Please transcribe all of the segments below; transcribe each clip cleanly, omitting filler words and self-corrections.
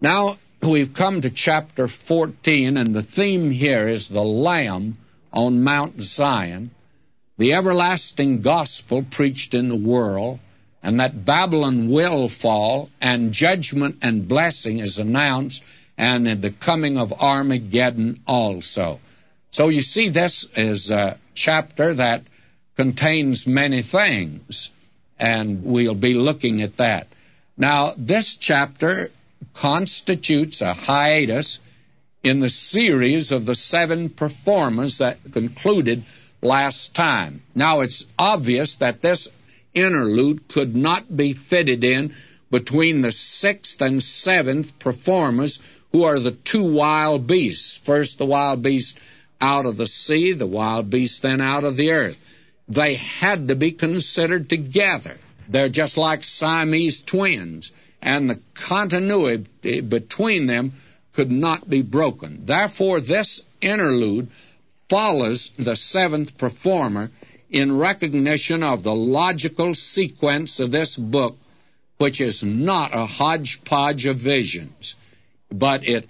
Now, we've come to chapter 14, and the theme here is the Lamb on Mount Zion, the everlasting gospel preached in the world, and that Babylon will fall, and judgment and blessing is announced, and the coming of Armageddon also. So you see, this is a chapter that contains many things, and we'll be looking at that. Now, this chapter constitutes a hiatus in the series of the 7 performers that concluded last time. Now, it's obvious that this interlude could not be fitted in between the 6th and 7th performers, who are the 2 wild beasts. First, the wild beast out of the sea, the wild beast then out of the earth. They had to be considered together. They're just like Siamese twins, and the continuity between them could not be broken. Therefore, this interlude follows the 7th performer in recognition of the logical sequence of this book, which is not a hodgepodge of visions, but it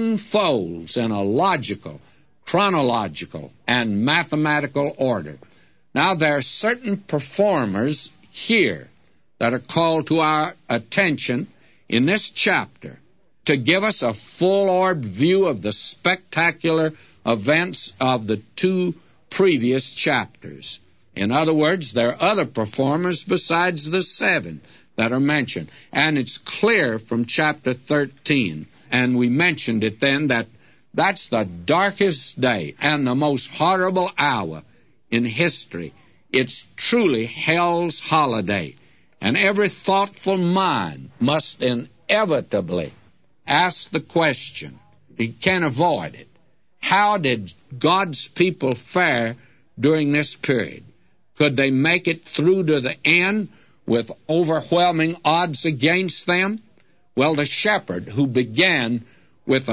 unfolds in a logical, chronological, and mathematical order. Now, there are certain performers here that are called to our attention in this chapter to give us a full-orbed view of the spectacular events of the 2 previous chapters. In other words, there are other performers besides the 7 that are mentioned. And it's clear from chapter 13, and we mentioned it then, that that's the darkest day and the most horrible hour in history. It's truly hell's holiday, and every thoughtful mind must inevitably ask the question, you can't avoid it, how did God's people fare during this period? Could they make it through to the end with overwhelming odds against them? Well, the shepherd who began with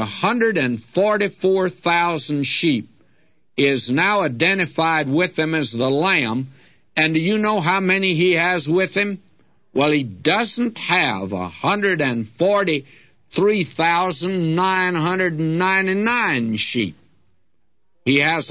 144,000 sheep is now identified with them as the Lamb. And do you know how many he has with him? Well, he doesn't have 143,999 sheep. He has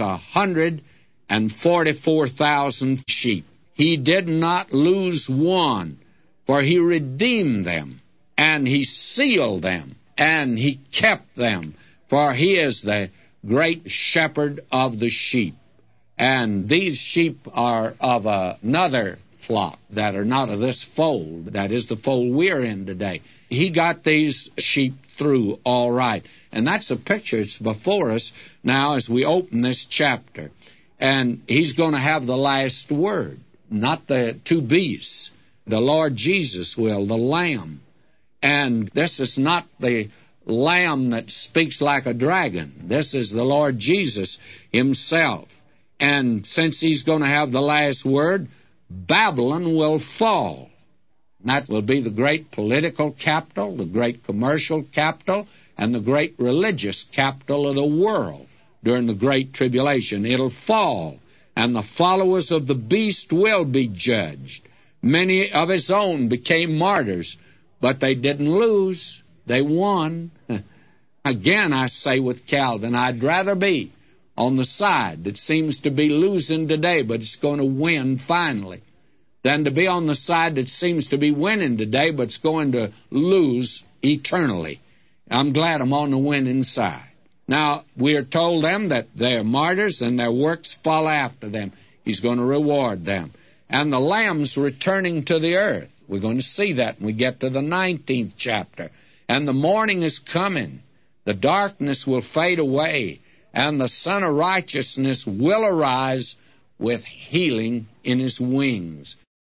144,000 sheep. He did not lose one, for he redeemed them, and he sealed them, and he kept them, for he is the great shepherd of the sheep. And these sheep are of another flock that are not of this fold, that is the fold we're in today. He got these sheep through all right. And that's a picture. It's before us now as we open this chapter. And he's going to have the last word, not the 2 beasts. The Lord Jesus will, the Lamb. And this is not the Lamb that speaks like a dragon. This is the Lord Jesus himself. And since he's going to have the last word, Babylon will fall. That will be the great political capital, the great commercial capital, and the great religious capital of the world during the Great Tribulation. It'll fall, and the followers of the beast will be judged. Many of his own became martyrs, but they didn't lose. They won. Again, I say with Calvin, I'd rather be on the side that seems to be losing today, but it's going to win finally, than to be on the side that seems to be winning today, but it's going to lose eternally. I'm glad I'm on the winning side. Now, we are told them that they're martyrs and their works follow after them. He's going to reward them. And the Lamb's returning to the earth. We're going to see that when we get to the 19th chapter. And the morning is coming. The darkness will fade away, and the Son of Righteousness will arise with healing in his wings.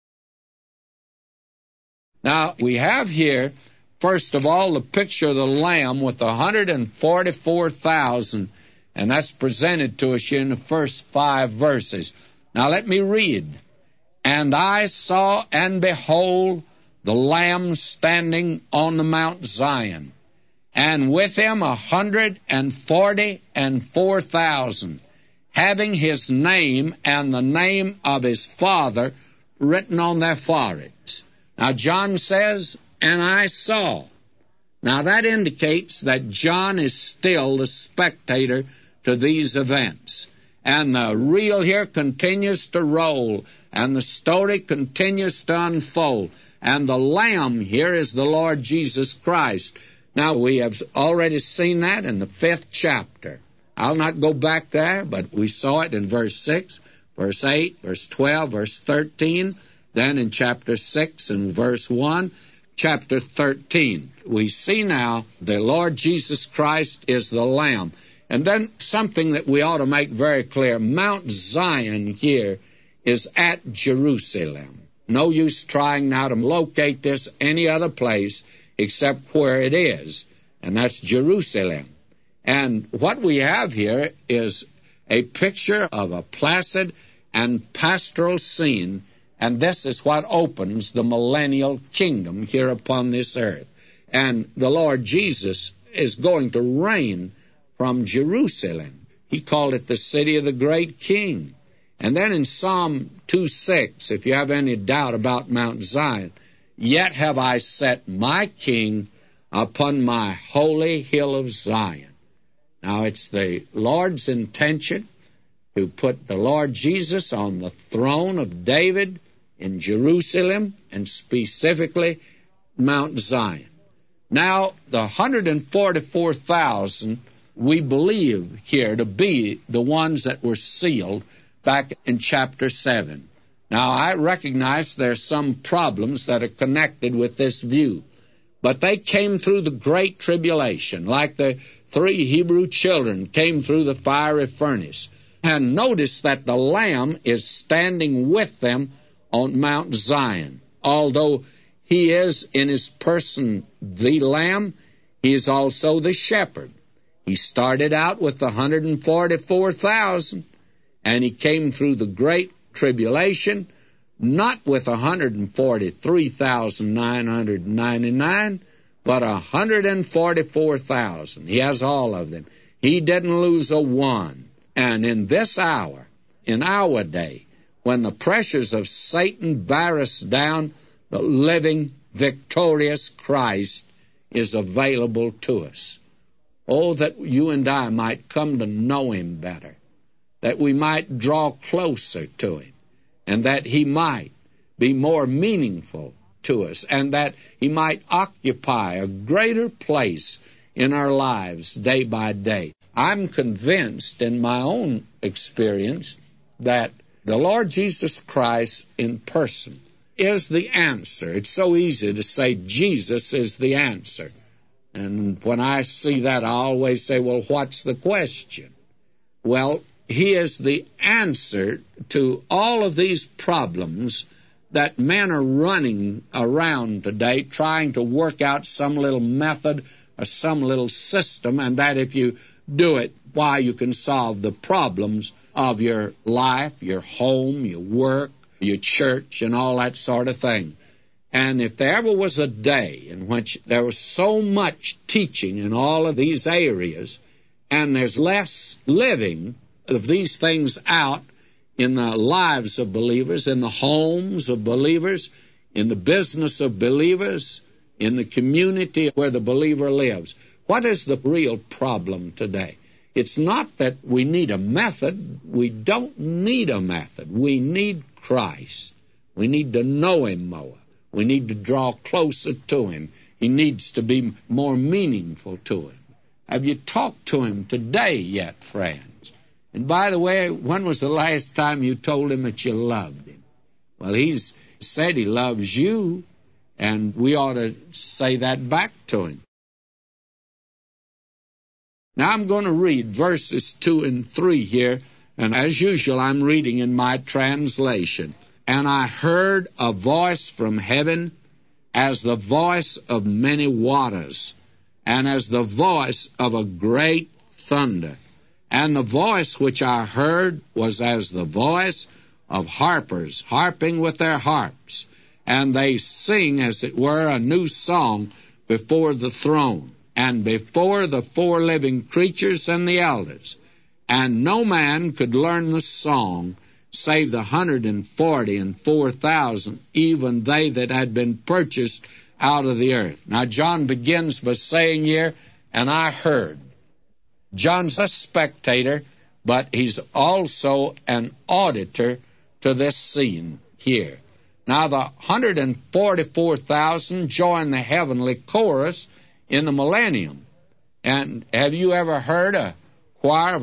Now, we have here, first of all, the picture of the Lamb with 144,000, and that's presented to us here in the first 5 verses. Now, let me read. And I saw, and behold, the Lamb standing on the Mount Zion, and with him 144,000, having his name and the name of his Father written on their foreheads. Now, John says, and I saw. Now that indicates that John is still the spectator to these events. And the reel here continues to roll, and the story continues to unfold. And the Lamb here is the Lord Jesus Christ. Now, we have already seen that in the 5th chapter. I'll not go back there, but we saw it in verse 6, verse 8, verse 12, verse 13, then in chapter 6 and verse 1, chapter 13. We see now the Lord Jesus Christ is the Lamb. And then something that we ought to make very clear, Mount Zion here is at Jerusalem. No use trying now to locate this any other place except where it is, and that's Jerusalem. And what we have here is a picture of a placid and pastoral scene, and this is what opens the millennial kingdom here upon this earth. And the Lord Jesus is going to reign from Jerusalem. He called it the city of the great king. And then in Psalm 2:6, if you have any doubt about Mount Zion, yet have I set my king upon my holy hill of Zion. Now, it's the Lord's intention to put the Lord Jesus on the throne of David in Jerusalem, and specifically Mount Zion. Now, the 144,000 we believe here to be the ones that were sealed back in chapter 7. Now, I recognize there's some problems that are connected with this view, but they came through the great tribulation, like the 3 Hebrew children came through the fiery furnace. And notice that the Lamb is standing with them on Mount Zion. Although he is in his person the Lamb, he is also the shepherd. He started out with the 144,000, and he came through the great tribulation, not with 143,999, but 144,000. He has all of them. He didn't lose a one. And in this hour, in our day, when the pressures of Satan bear us down, the living, victorious Christ is available to us. Oh, that you and I might come to know him better, that we might draw closer to him, and that he might be more meaningful to us, and that he might occupy a greater place in our lives day by day. I'm convinced in my own experience that the Lord Jesus Christ in person is the answer. It's so easy to say Jesus is the answer. And when I see that, I always say, well, what's the question? Well, he is the answer to all of these problems that men are running around today, trying to work out some little method or some little system, and that if you do it, why, you can solve the problems of your life, your home, your work, your church, and all that sort of thing. And if there ever was a day in which there was so much teaching in all of these areas, and there's less living of these things out in the lives of believers, in the homes of believers, in the business of believers, in the community where the believer lives. What is the real problem today? It's not that we need a method. We don't need a method. We need Christ. We need to know him more. We need to draw closer to him. He needs to be more meaningful to him. Have you talked to him today yet, friends? And by the way, when was the last time you told him that you loved him? Well, he's said he loves you, and we ought to say that back to him. Now I'm going to read verses 2 and 3 here, and as usual, I'm reading in my translation. And I heard a voice from heaven as the voice of many waters, and as the voice of a great thunder. And the voice which I heard was as the voice of harpers harping with their harps, and they sing, as it were, a new song before the throne, and before the 4 living creatures and the elders. And no man could learn the song, save the 144,000, even they that had been purchased out of the earth. Now, John begins by saying here, and I heard. John's a spectator, but he's also an auditor to this scene here. Now, the 144,000 join the heavenly chorus in the millennium. And have you ever heard a choir of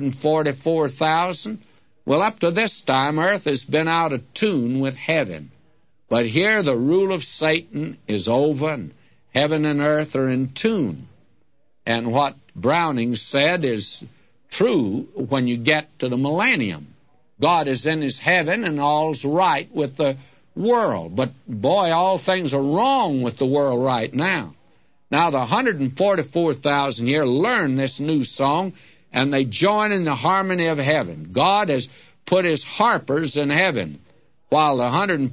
144,000? Well, up to this time, earth has been out of tune with heaven. But here the rule of Satan is over, and heaven and earth are in tune. And what Browning said is true when you get to the millennium. God is in his heaven, and all's right with the world. But, boy, all things are wrong with the world right now. Now, the 144,000 here learn this new song, and they join in the harmony of heaven. God has put his harpers in heaven, while the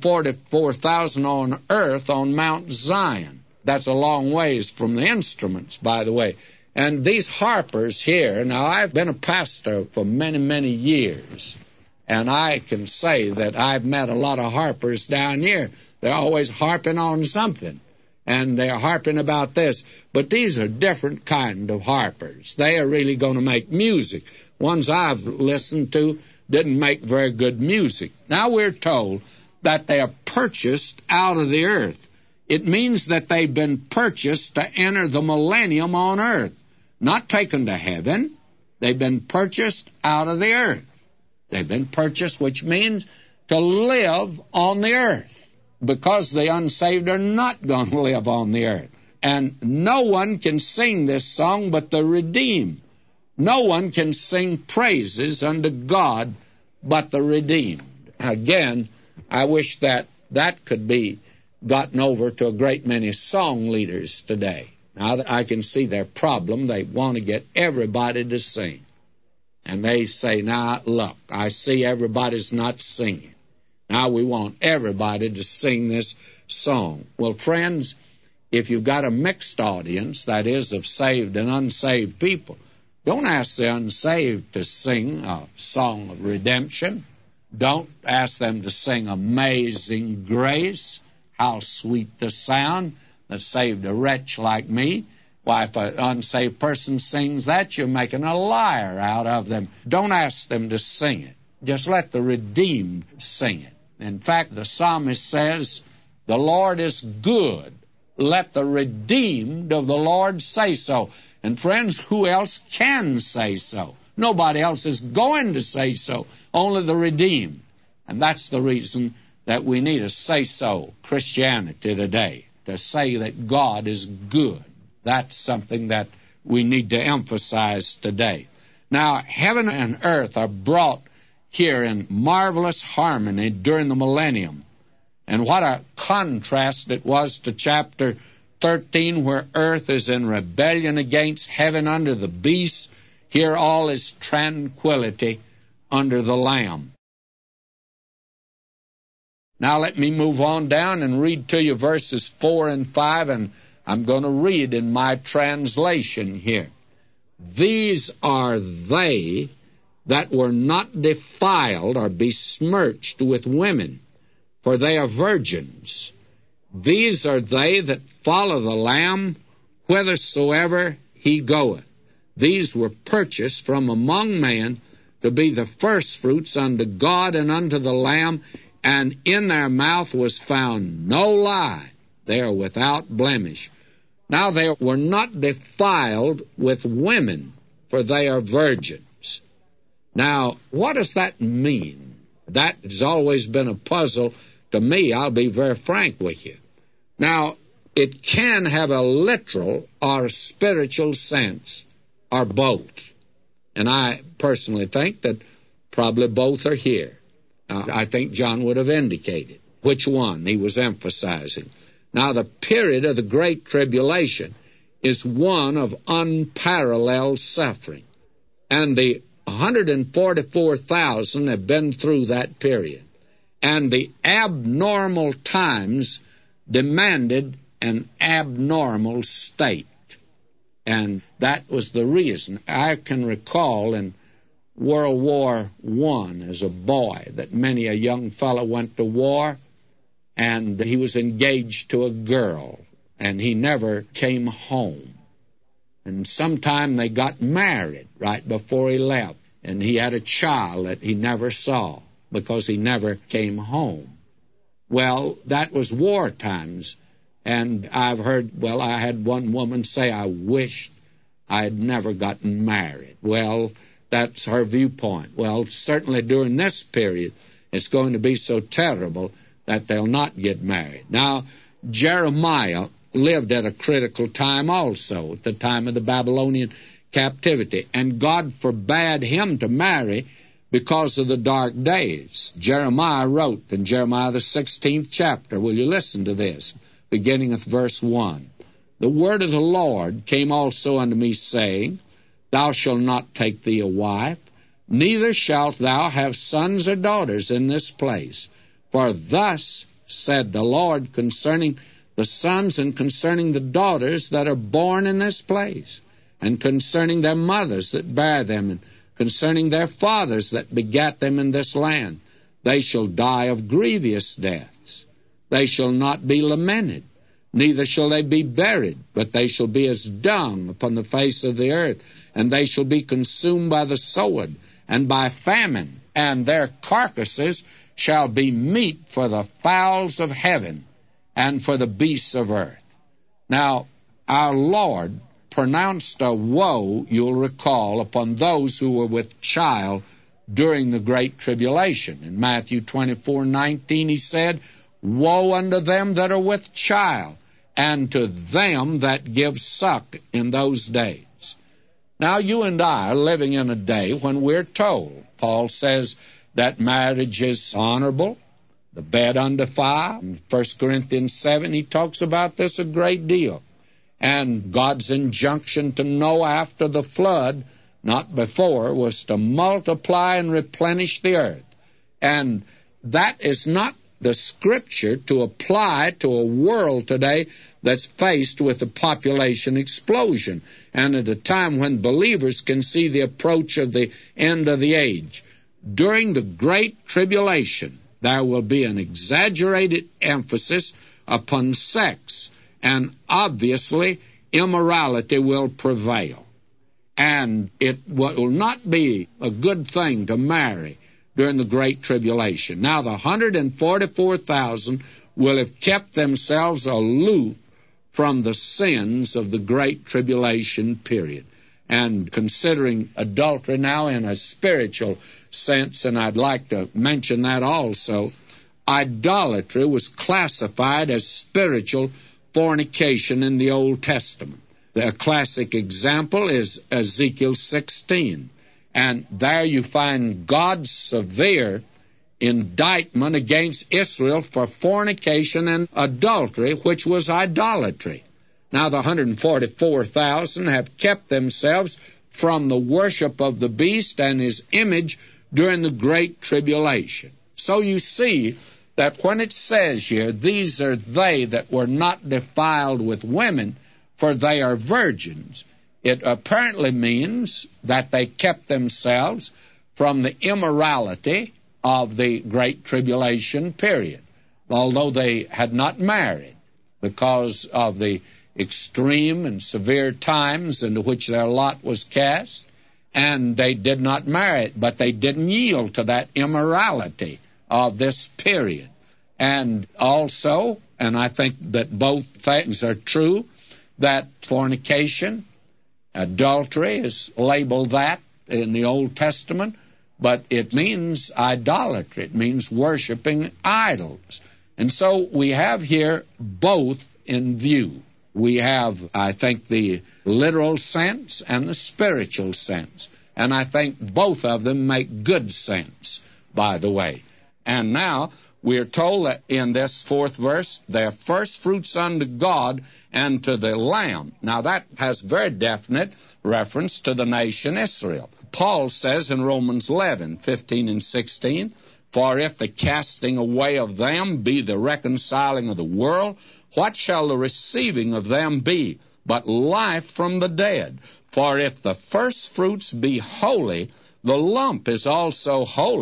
144,000 on earth on Mount Zion. That's a long ways from the instruments, by the way. And these harpers here, now I've been a pastor for many, many years, and I can say that I've met a lot of harpers down here. They're always harping on something, and they're harping about this. But these are different kind of harpers. They are really going to make music. Ones I've listened to didn't make very good music. Now we're told that they are purchased out of the earth. It means that they've been purchased to enter the millennium on earth. Not taken to heaven. They've been purchased out of the earth. They've been purchased, which means to live on the earth, because the unsaved are not going to live on the earth. And no one can sing this song but the redeemed. No one can sing praises unto God but the redeemed. Again, I wish that could be gotten over to a great many song leaders today. Now, I can see their problem. They want to get everybody to sing. And they say, now, look, I see everybody's not singing. Now we want everybody to sing this song. Well, friends, if you've got a mixed audience, that is, of saved and unsaved people, don't ask the unsaved to sing a song of redemption. Don't ask them to sing Amazing Grace, how sweet the sound that saved a wretch like me. Why, if an unsaved person sings that, you're making a liar out of them. Don't ask them to sing it. Just let the redeemed sing it. In fact, the psalmist says, the Lord is good. Let the redeemed of the Lord say so. And friends, who else can say so? Nobody else is going to say so. Only the redeemed. And that's the reason that we need a say-so Christianity today, to say that God is good. That's something that we need to emphasize today. Now, heaven and earth are brought here in marvelous harmony during the millennium. And what a contrast it was to chapter 13, where earth is in rebellion against heaven under the beast. Here all is tranquility under the Lamb. Now let me move on down and read to you verses 4 and 5, and I'm going to read in my translation here. These are they that were not defiled or besmirched with women, for they are virgins. These are they that follow the Lamb whithersoever he goeth. These were purchased from among men to be the firstfruits unto God and unto the Lamb, and in their mouth was found no lie. They are without blemish. Now they were not defiled with women, for they are virgins. Now, what does that mean? That has always been a puzzle to me. I'll be very frank with you. Now, it can have a literal or a spiritual sense, or both. And I personally think that probably both are here. I think John would have indicated which one he was emphasizing. Now, the period of the Great Tribulation is one of unparalleled suffering. And the 144,000 have been through that period. And the abnormal times demanded an abnormal state. And that was the reason. I can recall in World War I as a boy that a young fellow went to war, and he was engaged to a girl. and he never came home. And sometime they got married right before he left, and he had a child that he never saw because he never came home. Well, that was war times, and I've heard, I had one woman say, I wished I had never gotten married. Well, that's her viewpoint. Well, certainly during this period, it's going to be so terrible that they'll not get married. Now, Jeremiah lived at a critical time also, at the time of the Babylonian captivity, and God forbade him to marry because of the dark days. Jeremiah wrote in Jeremiah the 16th chapter, will you listen to this, beginning with verse 1. The word of the Lord came also unto me, saying, Thou shalt not take thee a wife, neither shalt thou have sons or daughters in this place. For thus said the Lord concerning the sons and concerning the daughters that are born in this place, and concerning their mothers that bear them, and concerning their fathers that begat them in this land. They shall die of grievous deaths. They shall not be lamented, neither shall they be buried, but they shall be as dung upon the face of the earth, and they shall be consumed by the sword and by famine, and their carcasses shall be meat for the fowls of heaven and for the beasts of earth. Now, our Lord pronounced a woe, you'll recall, upon those who were with child during the Great Tribulation. In Matthew 24:19, he said, Woe unto them that are with child, and to them that give suck in those days. Now, you and I are living in a day when we're told, Paul says that marriage is honorable, the bed undefiled. In 1 Corinthians 7, he talks about this a great deal. And God's injunction to Noah after the flood, not before, was to multiply and replenish the earth. And that is not the Scripture to apply to a world today that's faced with a population explosion, and at a time when believers can see the approach of the end of the age. During the Great Tribulation, there will be an exaggerated emphasis upon sex, and obviously immorality will prevail. And it will not be a good thing to marry during the Great Tribulation. Now, the 144,000 will have kept themselves aloof from the sins of the Great Tribulation period. And considering adultery now in a spiritual sense, and I'd like to mention that also, idolatry was classified as spiritual fornication in the Old Testament. The classic example is Ezekiel 16. And there you find God's severe indictment against Israel for fornication and adultery, which was idolatry. Now, the 144,000 have kept themselves from the worship of the beast and his image during the Great Tribulation. So you see that when it says here, these are they that were not defiled with women, for they are virgins, it apparently means that they kept themselves from the immorality of the Great Tribulation period, although they had not married because of the extreme and severe times into which their lot was cast, and they did not marry, but they didn't yield to that immorality of this period. And also, and I think that both things are true, that fornication, adultery is labeled that in the Old Testament, but it means idolatry. It means worshiping idols. And so we have here both in view. We have, I think, the literal sense and the spiritual sense. And I think both of them make good sense, by the way. And now we are told that in this fourth verse, they are first fruits unto God and to the Lamb. Now that has very definite reference to the nation Israel. Paul says in Romans 11:15 and 16, For if the casting away of them be the reconciling of the world, what shall the receiving of them be but life from the dead? For if the first fruits be holy, the lump is also holy.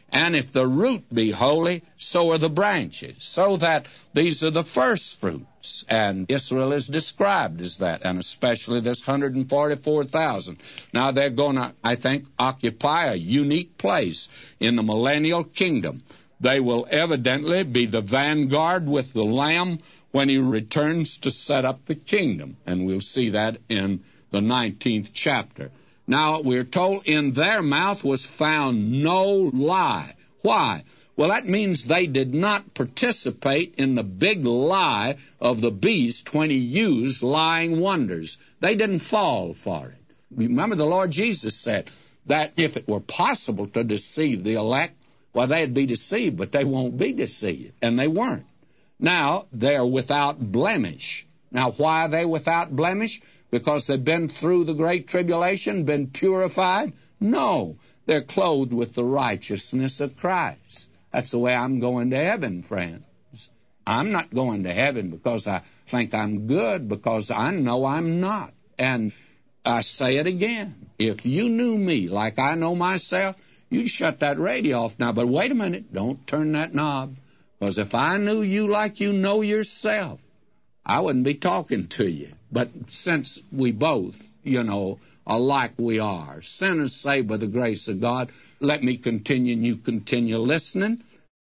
And if the root be holy, so are the branches. So that these are the first fruits. And Israel is described as that, and especially this 144,000. Now they're going to, I think, occupy a unique place in the millennial kingdom. They will evidently be the vanguard with the Lamb when he returns to set up the kingdom. And we'll see that in the 19th chapter. Now, we're told in their mouth was found no lie. Why? Well, that means they did not participate in the big lie of the beast when he used lying wonders. They didn't fall for it. Remember, the Lord Jesus said that if it were possible to deceive the elect, well, they'd be deceived, but they won't be deceived. And they weren't. Now, they're without blemish. Now, why are they without blemish? Because they've been through the great tribulation, been purified? No, they're clothed with the righteousness of Christ. That's the way I'm going to heaven, friends. I'm not going to heaven because I think I'm good, because I know I'm not. And I say it again, if you knew me like I know myself, you'd shut that radio off now. But wait a minute, don't turn that knob, because if I knew you like you know yourself, I wouldn't be talking to you. But since we both, are like we are, sinners saved by the grace of God, let me continue and you continue listening.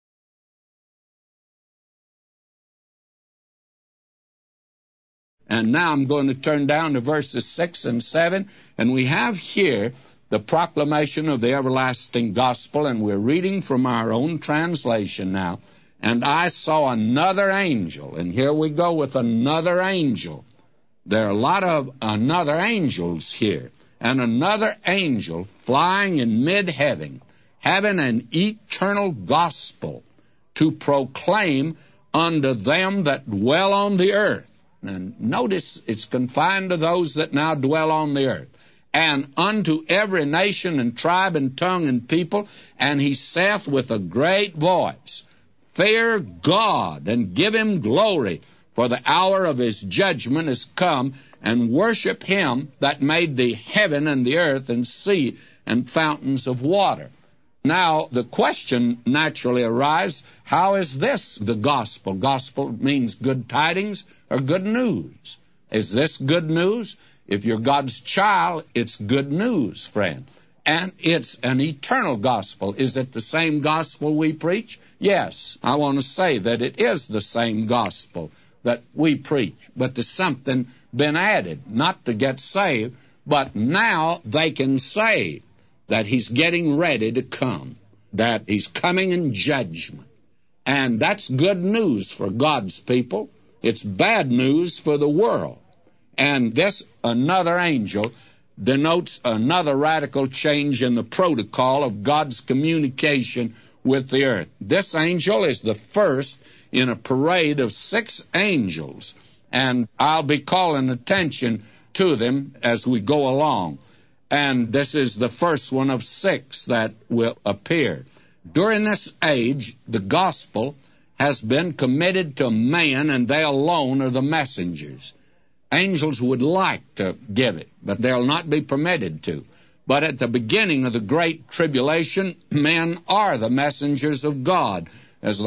And now I'm going to turn down to verses 6 and 7, and we have here the proclamation of the everlasting gospel, and we're reading from our own translation now. And I saw another angel, and here we go with another angel. There are a lot of another angels here. And another angel flying in mid-heaven, having an eternal gospel to proclaim unto them that dwell on the earth. And notice it's confined to those that now dwell on the earth. And unto every nation and tribe and tongue and people, and he saith with a great voice, Fear God and give him glory, for the hour of his judgment is come, and worship him that made the heaven and the earth and sea and fountains of water. Now, the question naturally arises, how is this the gospel? Gospel means good tidings or good news. Is this good news? If you're God's child, it's good news, friend. And it's an eternal gospel. Is it the same gospel we preach? Yes, I want to say that it is the same gospel that we preach. But there's something been added, not to get saved, but now they can say that he's getting ready to come, that he's coming in judgment. And that's good news for God's people. It's bad news for the world. And this another angel denotes another radical change in the protocol of God's communication with the earth. This angel is the first in a parade of 6 angels, and I'll be calling attention to them as we go along. And this is the first one of 6 that will appear. During this age, the gospel has been committed to man, and they alone are the messengers. Angels would like to give it, but they'll not be permitted to. But at the beginning of the Great Tribulation, men are the messengers of God, as the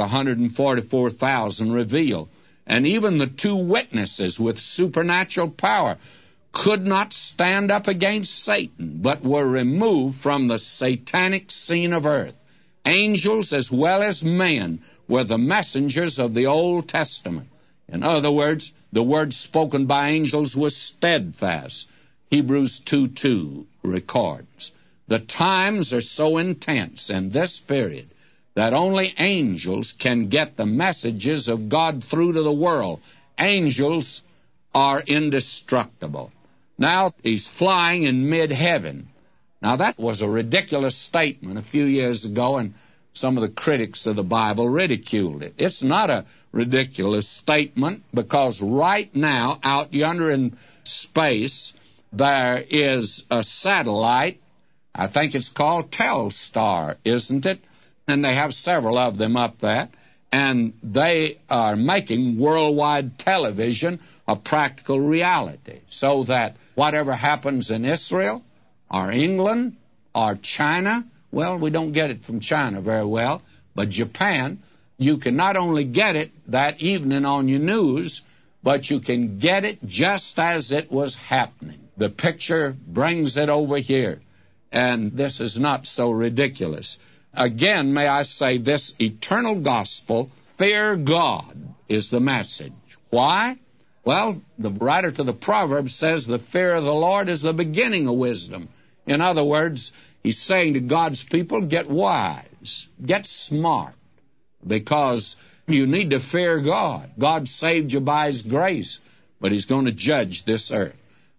144,000 reveal. And even the 2 witnesses with supernatural power could not stand up against Satan, but were removed from the satanic scene of earth. Angels as well as men were the messengers of the Old Testament. In other words, the word spoken by angels was steadfast. Hebrews 2:2 records. The times are so intense in this period that only angels can get the messages of God through to the world. Angels are indestructible. Now he's flying in mid-heaven. Now that was a ridiculous statement a few years ago, and some of the critics of the Bible ridiculed it. It's not a ridiculous statement, because right now, out yonder in space, there is a satellite. I think it's called Telstar, isn't it? And they have several of them up there, and they are making worldwide television a practical reality, so that whatever happens in Israel or England or China Well, we don't get it from China very well, but Japan, you can not only get it that evening on your news, but you can get it just as it was happening. The picture brings it over here, and this is not so ridiculous. Again, may I say, this eternal gospel, fear God, is the message. Why? Well, the writer to the Proverbs says the fear of the Lord is the beginning of wisdom. In other words, he's saying to God's people, get wise, get smart, because you need to fear God. God saved you by His grace, but He's going to judge this earth.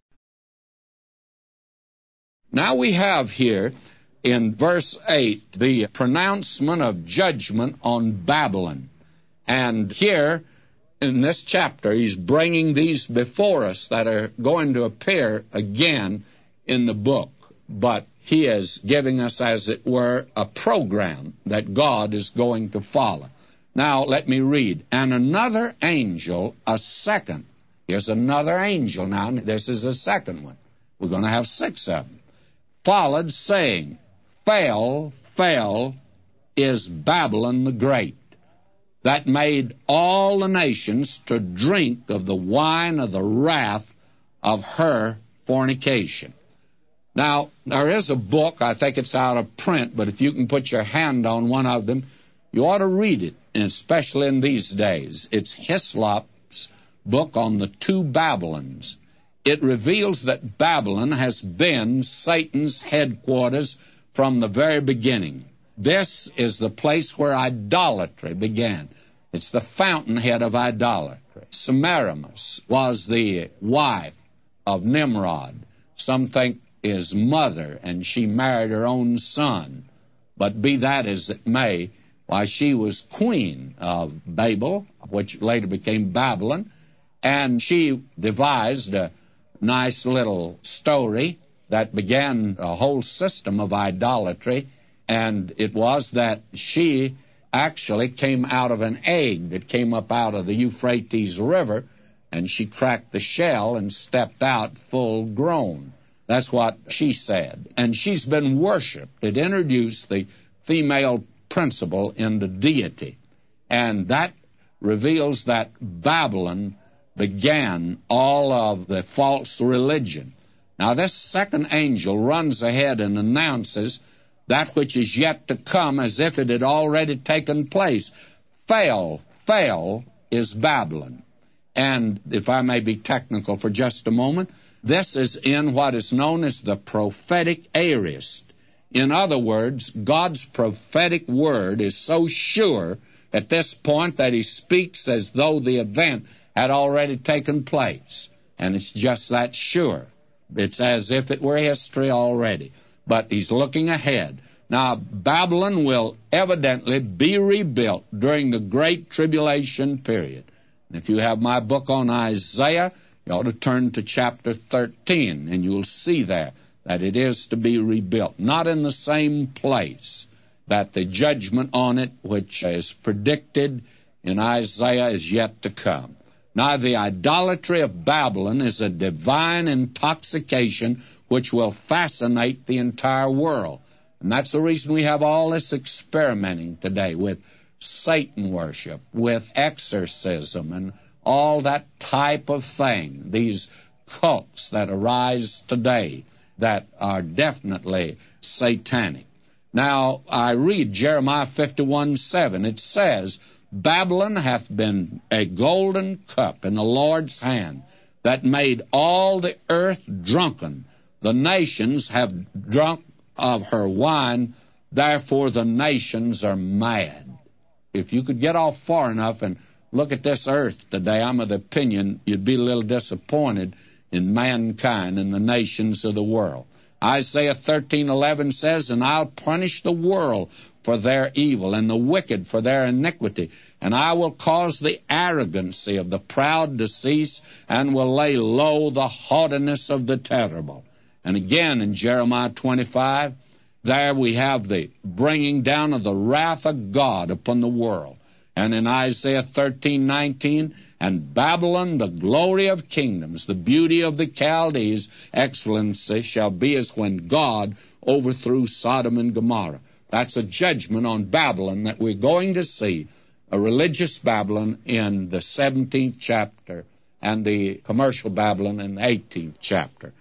Now we have here in verse 8 the pronouncement of judgment on Babylon. And here in this chapter, he's bringing these before us that are going to appear again in the book. But he is giving us, as it were, a program that God is going to follow. Now, let me read. And another angel, a second. Here's another angel now. This is a second one. We're going to have 6 of them. Followed, saying, Fell, fell is Babylon the Great, that made all the nations to drink of the wine of the wrath of her fornication. Now, there is a book, I think it's out of print, but if you can put your hand on one of them, you ought to read it, and especially in these days. It's Hislop's book on the 2 Babylons. It reveals that Babylon has been Satan's headquarters from the very beginning. This is the place where idolatry began. It's the fountainhead of idolatry. Semiramis was the wife of Nimrod. Some think his mother, and she married her own son. But be that as it may, why, she was queen of Babel, which later became Babylon, and she devised a nice little story that began a whole system of idolatry, and it was that she actually came out of an egg that came up out of the Euphrates River, and she cracked the shell and stepped out full grown. That's what she said. And she's been worshipped. It introduced the female principle into deity, and that reveals that Babylon began all of the false religion. Now, this second angel runs ahead and announces that which is yet to come as if it had already taken place. Fell is Babylon. And if I may be technical for just a moment, this is in what is known as the prophetic aorist. In other words, God's prophetic word is so sure at this point that he speaks as though the event had already taken place. And it's just that sure. It's as if it were history already. But he's looking ahead. Now, Babylon will evidently be rebuilt during the Great Tribulation period. And if you have my book on Isaiah, you ought to turn to chapter 13, and you'll see there that it is to be rebuilt. Not in the same place, that the judgment on it, which is predicted in Isaiah, is yet to come. Now, the idolatry of Babylon is a divine intoxication which will fascinate the entire world. And that's the reason we have all this experimenting today with Satan worship, with exorcism, and all that type of thing. These cults that arise today that are definitely satanic. Now, I read Jeremiah 51:7. It says, Babylon hath been a golden cup in the Lord's hand, that made all the earth drunken. The nations have drunk of her wine, therefore the nations are mad. If you could get off far enough and look at this earth today, I'm of the opinion you'd be a little disappointed in mankind and the nations of the world. Isaiah 13:11 says, And I'll punish the world for their evil, and the wicked for their iniquity. And I will cause the arrogancy of the proud to cease, and will lay low the haughtiness of the terrible. And again in Jeremiah 25, there we have the bringing down of the wrath of God upon the world. And in Isaiah 13:19, and Babylon, the glory of kingdoms, the beauty of the Chaldees, excellency, shall be as when God overthrew Sodom and Gomorrah. That's a judgment on Babylon that we're going to see, a religious Babylon in the 17th chapter and the commercial Babylon in the 18th chapter.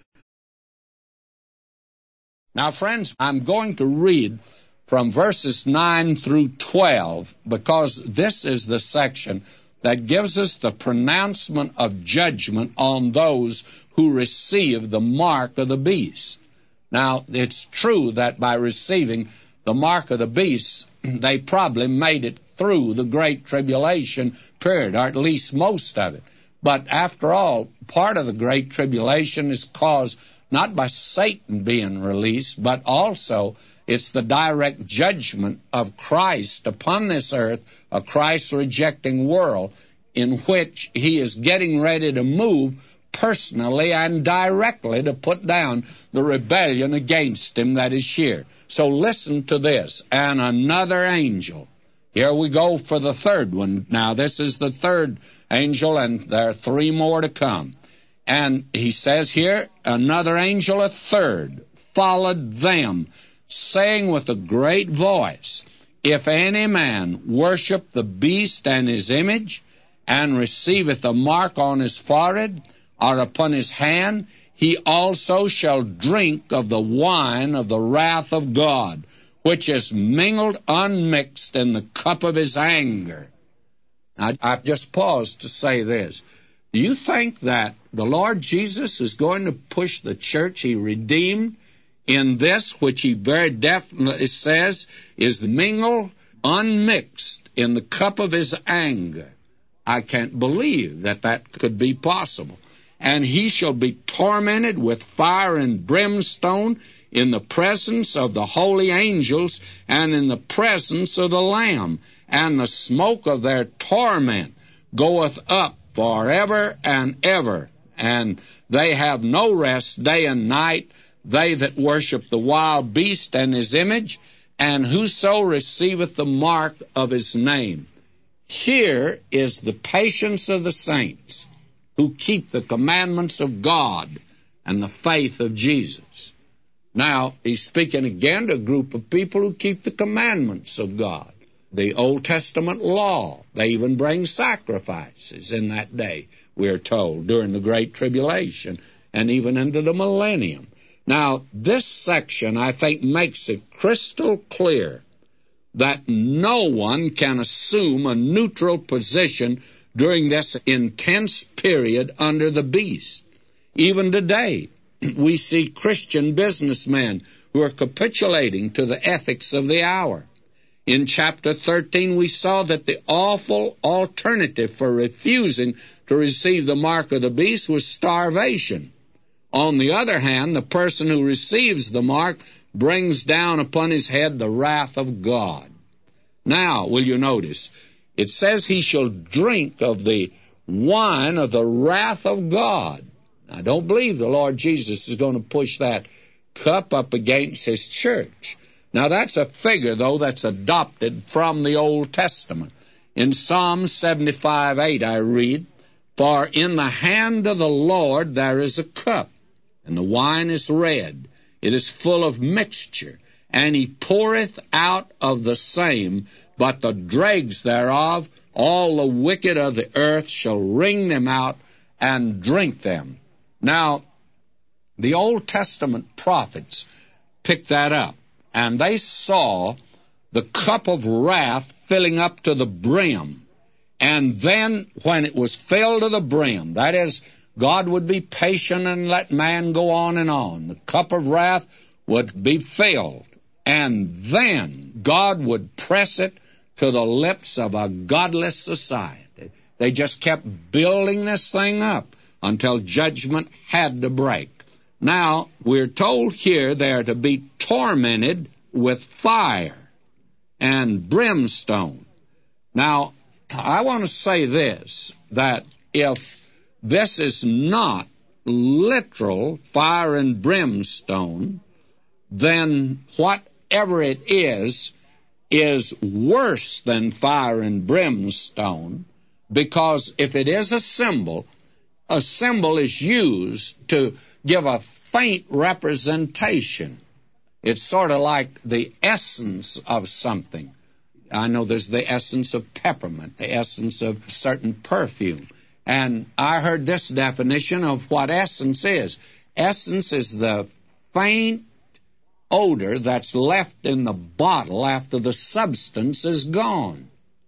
Now, friends, I'm going to read from verses 9 through 12 because this is the section that gives us the pronouncement of judgment on those who receive the mark of the beast. Now, it's true that by receiving the mark of the beast, they probably made it through the Great Tribulation period, or at least most of it. But after all, part of the Great Tribulation is caused not by Satan being released, but also it's the direct judgment of Christ upon this earth, a Christ-rejecting world, in which he is getting ready to move personally and directly to put down the rebellion against him that is here. So listen to this. And another angel. Here we go for the third one. Now, this is the third angel, and there are three more to come. And he says here, another angel, a third, followed them, saying with a great voice, if any man worship the beast and his image, and receiveth a mark on his forehead or upon his hand, he also shall drink of the wine of the wrath of God, which is mingled unmixed in the cup of his anger. Now, I've just paused to say this. Do you think that the Lord Jesus is going to push the church he redeemed in this, which he very definitely says is mingled, unmixed in the cup of his anger? I can't believe that that could be possible. And he shall be tormented with fire and brimstone in the presence of the holy angels and in the presence of the Lamb. And the smoke of their torment goeth up forever and ever. And they have no rest day and night, they that worship the wild beast and his image, and whoso receiveth the mark of his name. Here is the patience of the saints who keep the commandments of God and the faith of Jesus. Now, he's speaking again to a group of people who keep the commandments of God. The Old Testament law, they even bring sacrifices in that day, we're told, during the Great Tribulation and even into the millennium. Now, this section, I think, makes it crystal clear that no one can assume a neutral position during this intense period under the beast. Even today, we see Christian businessmen who are capitulating to the ethics of the hour. In chapter 13, we saw that the awful alternative for refusing to receive the mark of the beast was starvation. On the other hand, the person who receives the mark brings down upon his head the wrath of God. Now, will you notice, it says he shall drink of the wine of the wrath of God. I don't believe the Lord Jesus is going to push that cup up against his church. Now, that's a figure, though, that's adopted from the Old Testament. In Psalm 75:8, I read, for in the hand of the Lord there is a cup, and the wine is red. It is full of mixture, and he poureth out of the same, but the dregs thereof, all the wicked of the earth shall wring them out and drink them. Now, the Old Testament prophets picked that up, and they saw the cup of wrath filling up to the brim. And then when it was filled to the brim, that is, God would be patient and let man go on and on. The cup of wrath would be filled, and then God would press it to the lips of a godless society. They just kept building this thing up until judgment had to break. Now, we're told here they are to be tormented with fire and brimstone. Now, I want to say this, that if this is not literal fire and brimstone, then whatever it is worse than fire and brimstone, because if it is a symbol is used to give a faint representation. It's sort of like the essence of something. I know there's the essence of peppermint, the essence of certain perfume. And I heard this definition of what essence is. Essence is the faint odor that's left in the bottle after the substance is gone.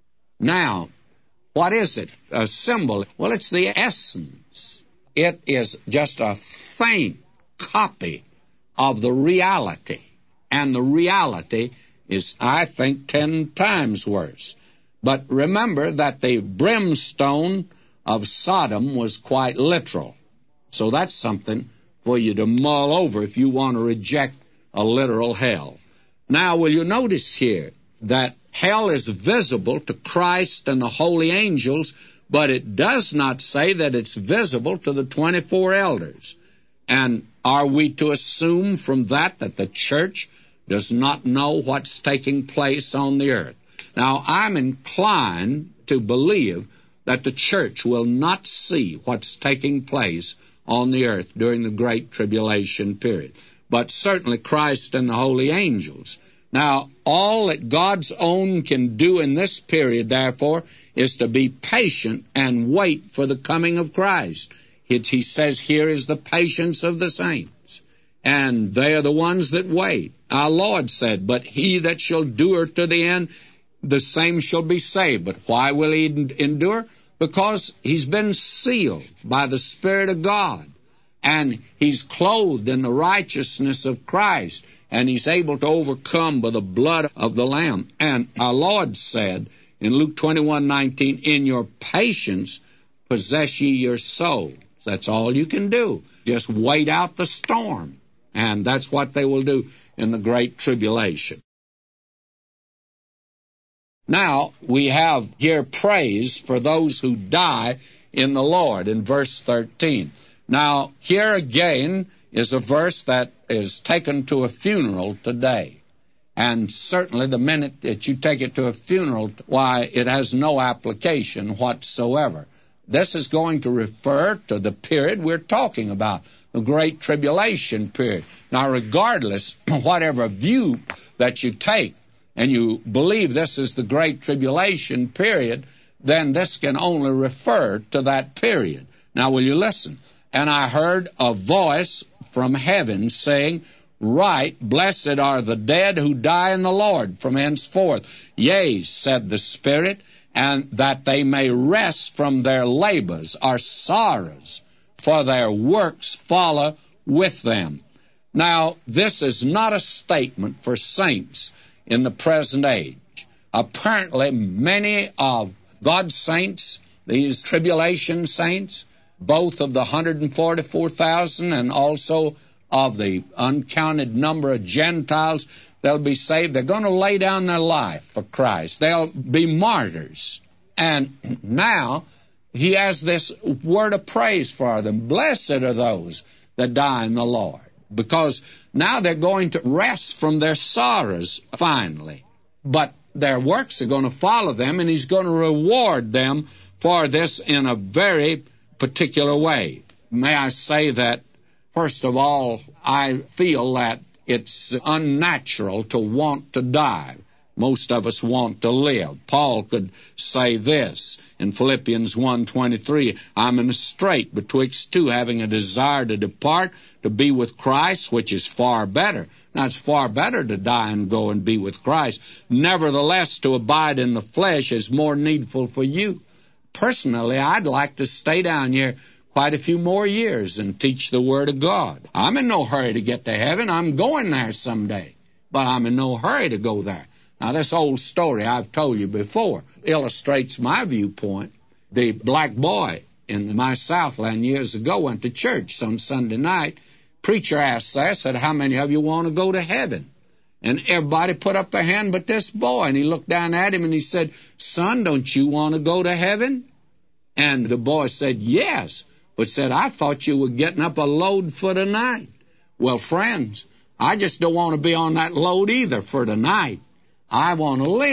Now, what is it? A symbol. Well, it's the essence. It is just a faint copy of the reality. And the reality is, I think, 10 times worse. But remember that the brimstone of Sodom was quite literal. So that's something for you to mull over if you want to reject a literal hell. Now, will you notice here that hell is visible to Christ and the holy angels, but it does not say that it's visible to the 24 elders. And are we to assume from that the church does not know what's taking place on the earth? Now, I'm inclined to believe that the church will not see what's taking place on the earth during the Great Tribulation period, but certainly Christ and the holy angels. Now, all that God's own can do in this period, therefore, is to be patient and wait for the coming of Christ. He says, here is the patience of the saints, and they are the ones that wait. Our Lord said, but he that shall endure to the end, the same shall be saved. But why will he endure? Because he's been sealed by the Spirit of God, and he's clothed in the righteousness of Christ, and he's able to overcome by the blood of the Lamb. And our Lord said in Luke 21:19, in your patience possess ye your souls. That's all you can do. Just wait out the storm. And that's what they will do in the Great Tribulation. Now, we have here praise for those who die in the Lord in verse 13. Now, here again is a verse that is taken to a funeral today. And certainly the minute that you take it to a funeral, why, it has no application whatsoever. This is going to refer to the period we're talking about, the Great Tribulation period. Now, regardless, whatever view that you take, and you believe this is the Great Tribulation period, then this can only refer to that period. Now, will you listen? And I heard a voice from heaven saying, Write, blessed are the dead who die in the Lord from henceforth. Yea, said the Spirit, and that they may rest from their labors or sorrows, for their works follow with them. Now, this is not a statement for saints in the present age. Apparently, many of God's saints, these tribulation saints, both of the 144,000 and also of the uncounted number of Gentiles, they'll be saved. They're going to lay down their life for Christ. They'll be martyrs. And now, he has this word of praise for them. Blessed are those that die in the Lord, because now they're going to rest from their sorrows finally. But their works are going to follow them, and he's going to reward them for this in a very particular way. May I say that, first of all, I feel that it's unnatural to want to die. Most of us want to live. Paul could say this in Philippians 1:23, I'm in a strait betwixt two, having a desire to depart, to be with Christ, which is far better. Now, it's far better to die and go and be with Christ. Nevertheless, to abide in the flesh is more needful for you. Personally, I'd like to stay down here quite a few more years and teach the Word of God. I'm in no hurry to get to heaven. I'm going there someday, but I'm in no hurry to go there. Now, this old story I've told you before illustrates my viewpoint. The black boy in my Southland years ago went to church on Sunday night. Preacher asked there, said, how many of you want to go to heaven? And everybody put up their hand but this boy. And he looked down at him and he said, son, don't you want to go to heaven? And the boy said, yes, but said, I thought you were getting up a load for tonight. Well, friends, I just don't want to be on that load either for tonight. I want to live.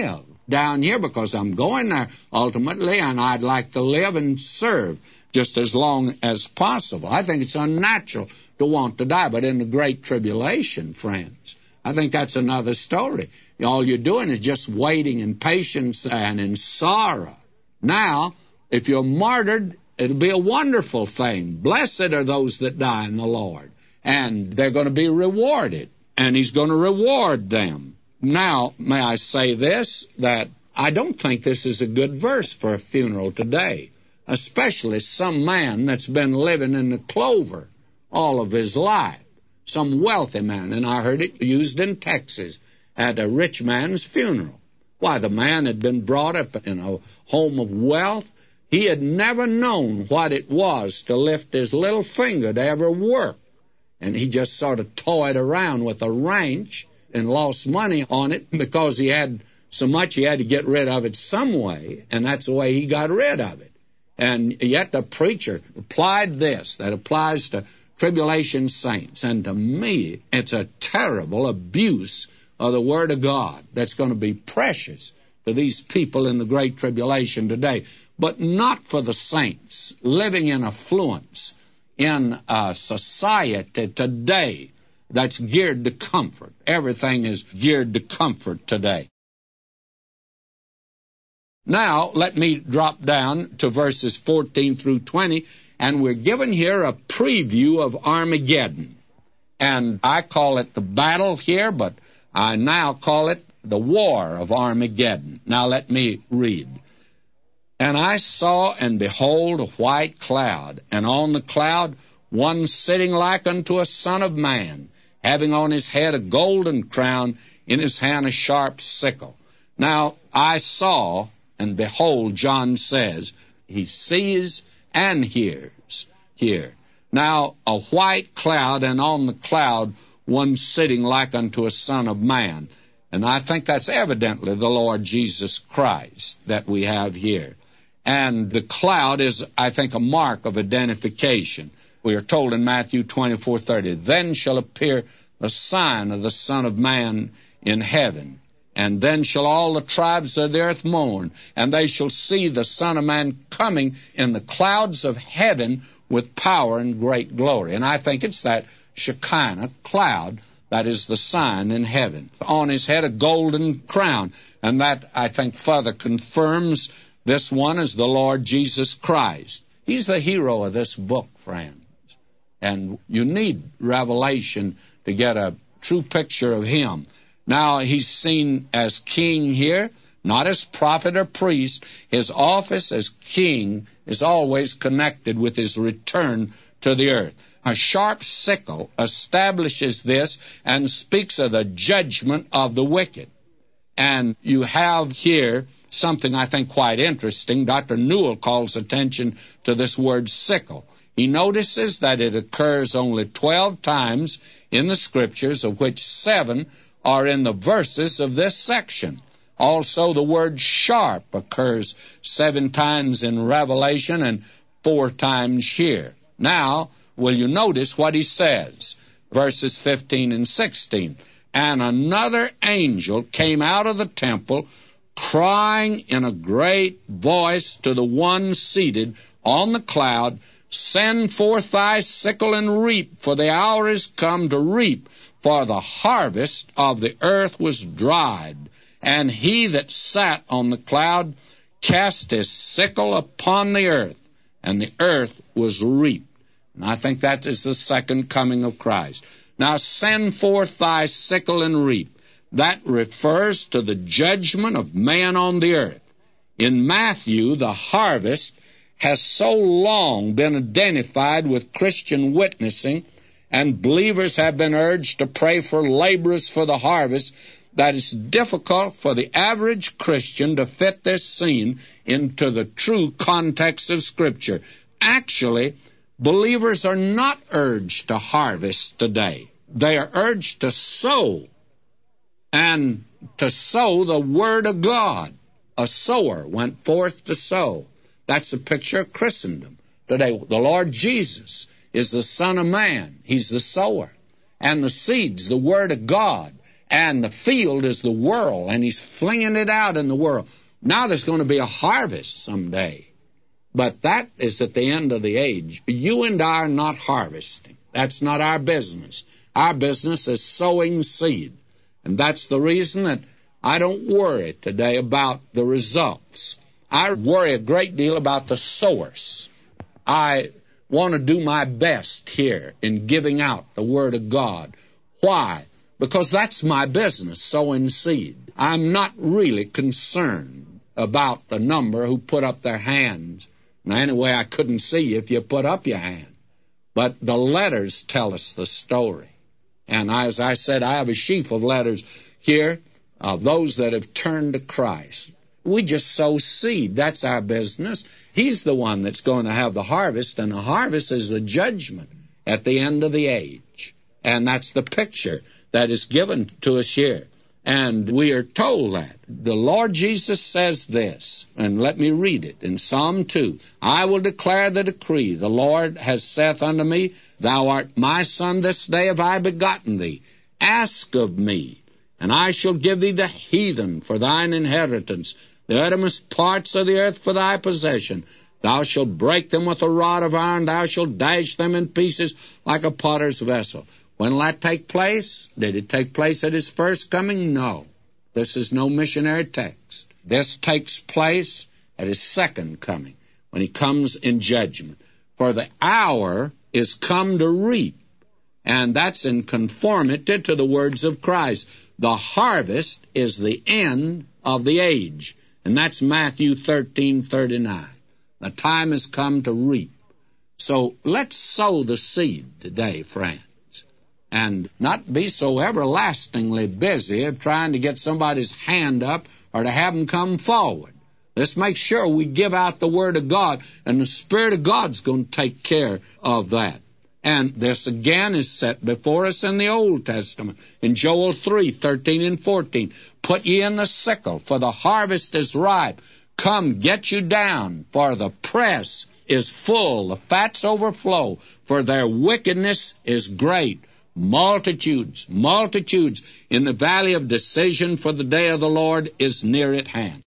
down here because I'm going there ultimately, and I'd like to live and serve just as long as possible. I think it's unnatural to want to die. But in the Great Tribulation, friends, I think that's another story. All you're doing is just waiting in patience and in sorrow. Now, if you're martyred, it'll be a wonderful thing. Blessed are those that die in the Lord, and they're going to be rewarded, and He's going to reward them. Now, may I say this, that I don't think this is a good verse for a funeral today, especially some man that's been living in the clover all of his life, some wealthy man, and I heard it used in Texas at a rich man's funeral. Why, the man had been brought up in a home of wealth. He had never known what it was to lift his little finger to ever work, and he just sort of toyed around with a wrench and lost money on it because he had so much he had to get rid of it some way, and that's the way he got rid of it. And yet the preacher applied this, that applies to tribulation saints, and to me it's a terrible abuse of the Word of God that's going to be precious to these people in the Great Tribulation today, but not for the saints living in affluence in a society today that's geared to comfort. Everything is geared to comfort today. Now, let me drop down to verses 14 through 20, and we're given here a preview of Armageddon. And I call it the battle here, but I now call it the war of Armageddon. Now, let me read. And I saw, and behold, a white cloud, and on the cloud one sitting like unto a son of man, having on his head a golden crown, in his hand a sharp sickle. Now, I saw, and behold, John says, he sees and hears here. Now, a white cloud, and on the cloud one sitting like unto a son of man. And I think that's evidently the Lord Jesus Christ that we have here. And the cloud is, I think, a mark of identification. We are told in Matthew 24:30, then shall appear the sign of the Son of Man in heaven. And then shall all the tribes of the earth mourn, and they shall see the Son of Man coming in the clouds of heaven with power and great glory. And I think it's that Shekinah cloud that is the sign in heaven. On his head a golden crown, and that, I think, further confirms this one is the Lord Jesus Christ. He's the hero of this book, friends. And you need revelation to get a true picture of him. Now, he's seen as king here, not as prophet or priest. His office as king is always connected with his return to the earth. A sharp sickle establishes this and speaks of the judgment of the wicked. And you have here something I think quite interesting. Dr. Newell calls attention to this word sickle. He notices that it occurs only 12 times in the Scriptures, of which 7 are in the verses of this section. Also, the word sharp occurs 7 times in Revelation and 4 times here. Now, will you notice what he says? Verses 15 and 16. And another angel came out of the temple, crying in a great voice to the one seated on the cloud, send forth thy sickle and reap, for the hour is come to reap, for the harvest of the earth was dried. And he that sat on the cloud cast his sickle upon the earth, and the earth was reaped. And I think that is the second coming of Christ. Now send forth thy sickle and reap. That refers to the judgment of man on the earth. In Matthew, the harvest has so long been identified with Christian witnessing, and believers have been urged to pray for laborers for the harvest, that it's difficult for the average Christian to fit this scene into the true context of Scripture. Actually, believers are not urged to harvest today. They are urged to sow, and to sow the Word of God. A sower went forth to sow. That's a picture of Christendom today. The Lord Jesus is the Son of Man. He's the sower. And the seeds, the Word of God. And the field is the world, and he's flinging it out in the world. Now there's going to be a harvest someday. But that is at the end of the age. You and I are not harvesting. That's not our business. Our business is sowing seed. And that's the reason that I don't worry today about the results. I worry a great deal about the source. I want to do my best here in giving out the Word of God. Why? Because that's my business, sowing seed. I'm not really concerned about the number who put up their hands. Now, anyway, I couldn't see if you put up your hand. But the letters tell us the story. And as I said, I have a sheaf of letters here of those that have turned to Christ. We just sow seed. That's our business. He's the one that's going to have the harvest, and the harvest is the judgment at the end of the age. And that's the picture that is given to us here. And we are told that. The Lord Jesus says this, and let me read it in Psalm 2. I will declare the decree. The Lord has saith unto me, Thou art my son, this day have I begotten thee. Ask of me, and I shall give thee the heathen for thine inheritance, the uttermost parts of the earth for thy possession. Thou shalt break them with a rod of iron, thou shalt dash them in pieces like a potter's vessel. When will that take place? Did it take place at his first coming? No. This is no missionary text. This takes place at his second coming, when he comes in judgment. For the hour is come to reap, and that's in conformity to the words of Christ. The harvest is the end of the age, and that's Matthew 13:39. The time has come to reap. So let's sow the seed today, friends, and not be so everlastingly busy of trying to get somebody's hand up or to have them come forward. Let's make sure we give out the Word of God, and the Spirit of God's going to take care of that. And this again is set before us in the Old Testament, in Joel 3:13 and 14. Put ye in the sickle, for the harvest is ripe. Come, get you down, for the press is full, the fats overflow, for their wickedness is great. Multitudes, multitudes in the valley of decision, for the day of the Lord is near at hand.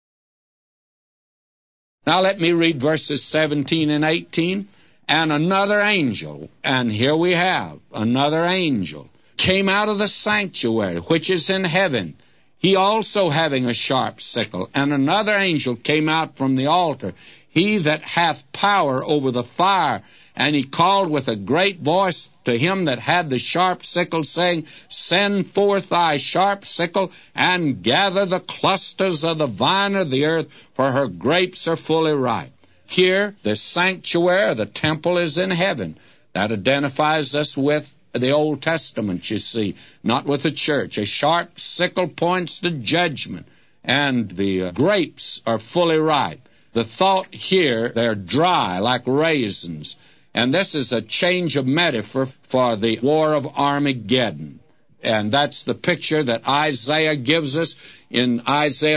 Now let me read verses 17 and 18. And another angel, and here we have another angel, came out of the sanctuary, which is in heaven, he also having a sharp sickle. And another angel came out from the altar, he that hath power over the fire. And he called with a great voice to him that had the sharp sickle, saying, Send forth thy sharp sickle, and gather the clusters of the vine of the earth, for her grapes are fully ripe. Here, the sanctuary, the temple, is in heaven. That identifies us with the Old Testament, you see, not with the church. A sharp sickle points to judgment, and the grapes are fully ripe. The thought here, they're dry like raisins. And this is a change of metaphor for the war of Armageddon. And that's the picture that Isaiah gives us in Isaiah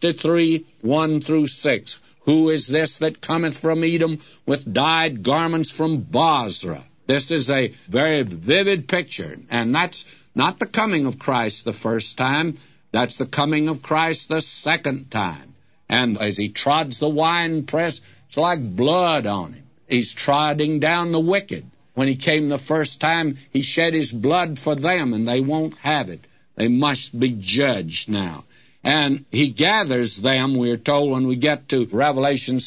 63, 1 through 6. Who is this that cometh from Edom with dyed garments from Bozrah? This is a very vivid picture, and that's not the coming of Christ the first time. That's the coming of Christ the second time. And as he trods the winepress, it's like blood on him. He's trodding down the wicked. When he came the first time, he shed his blood for them, and they won't have it. They must be judged now. And he gathers them, we're told when we get to Revelation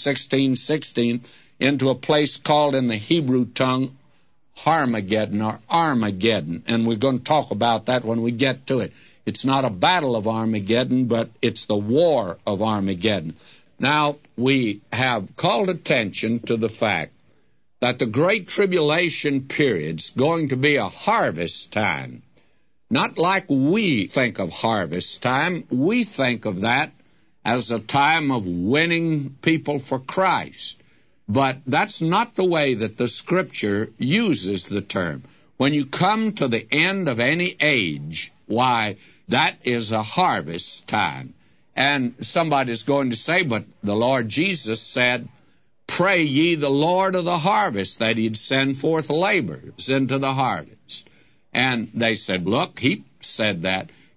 16:16, into a place called in the Hebrew tongue Armageddon or Armageddon. And we're going to talk about that when we get to it. It's not a battle of Armageddon, but it's the war of Armageddon. Now, we have called attention to the fact that the Great Tribulation period's going to be a harvest time. Not like we think of harvest time. We think of that as a time of winning people for Christ. But that's not the way that the Scripture uses the term. When you come to the end of any age, why, that is a harvest time. And somebody's going to say, but the Lord Jesus said, Pray ye the Lord of the harvest that he'd send forth laborers into the harvest. And they said, look, he said that.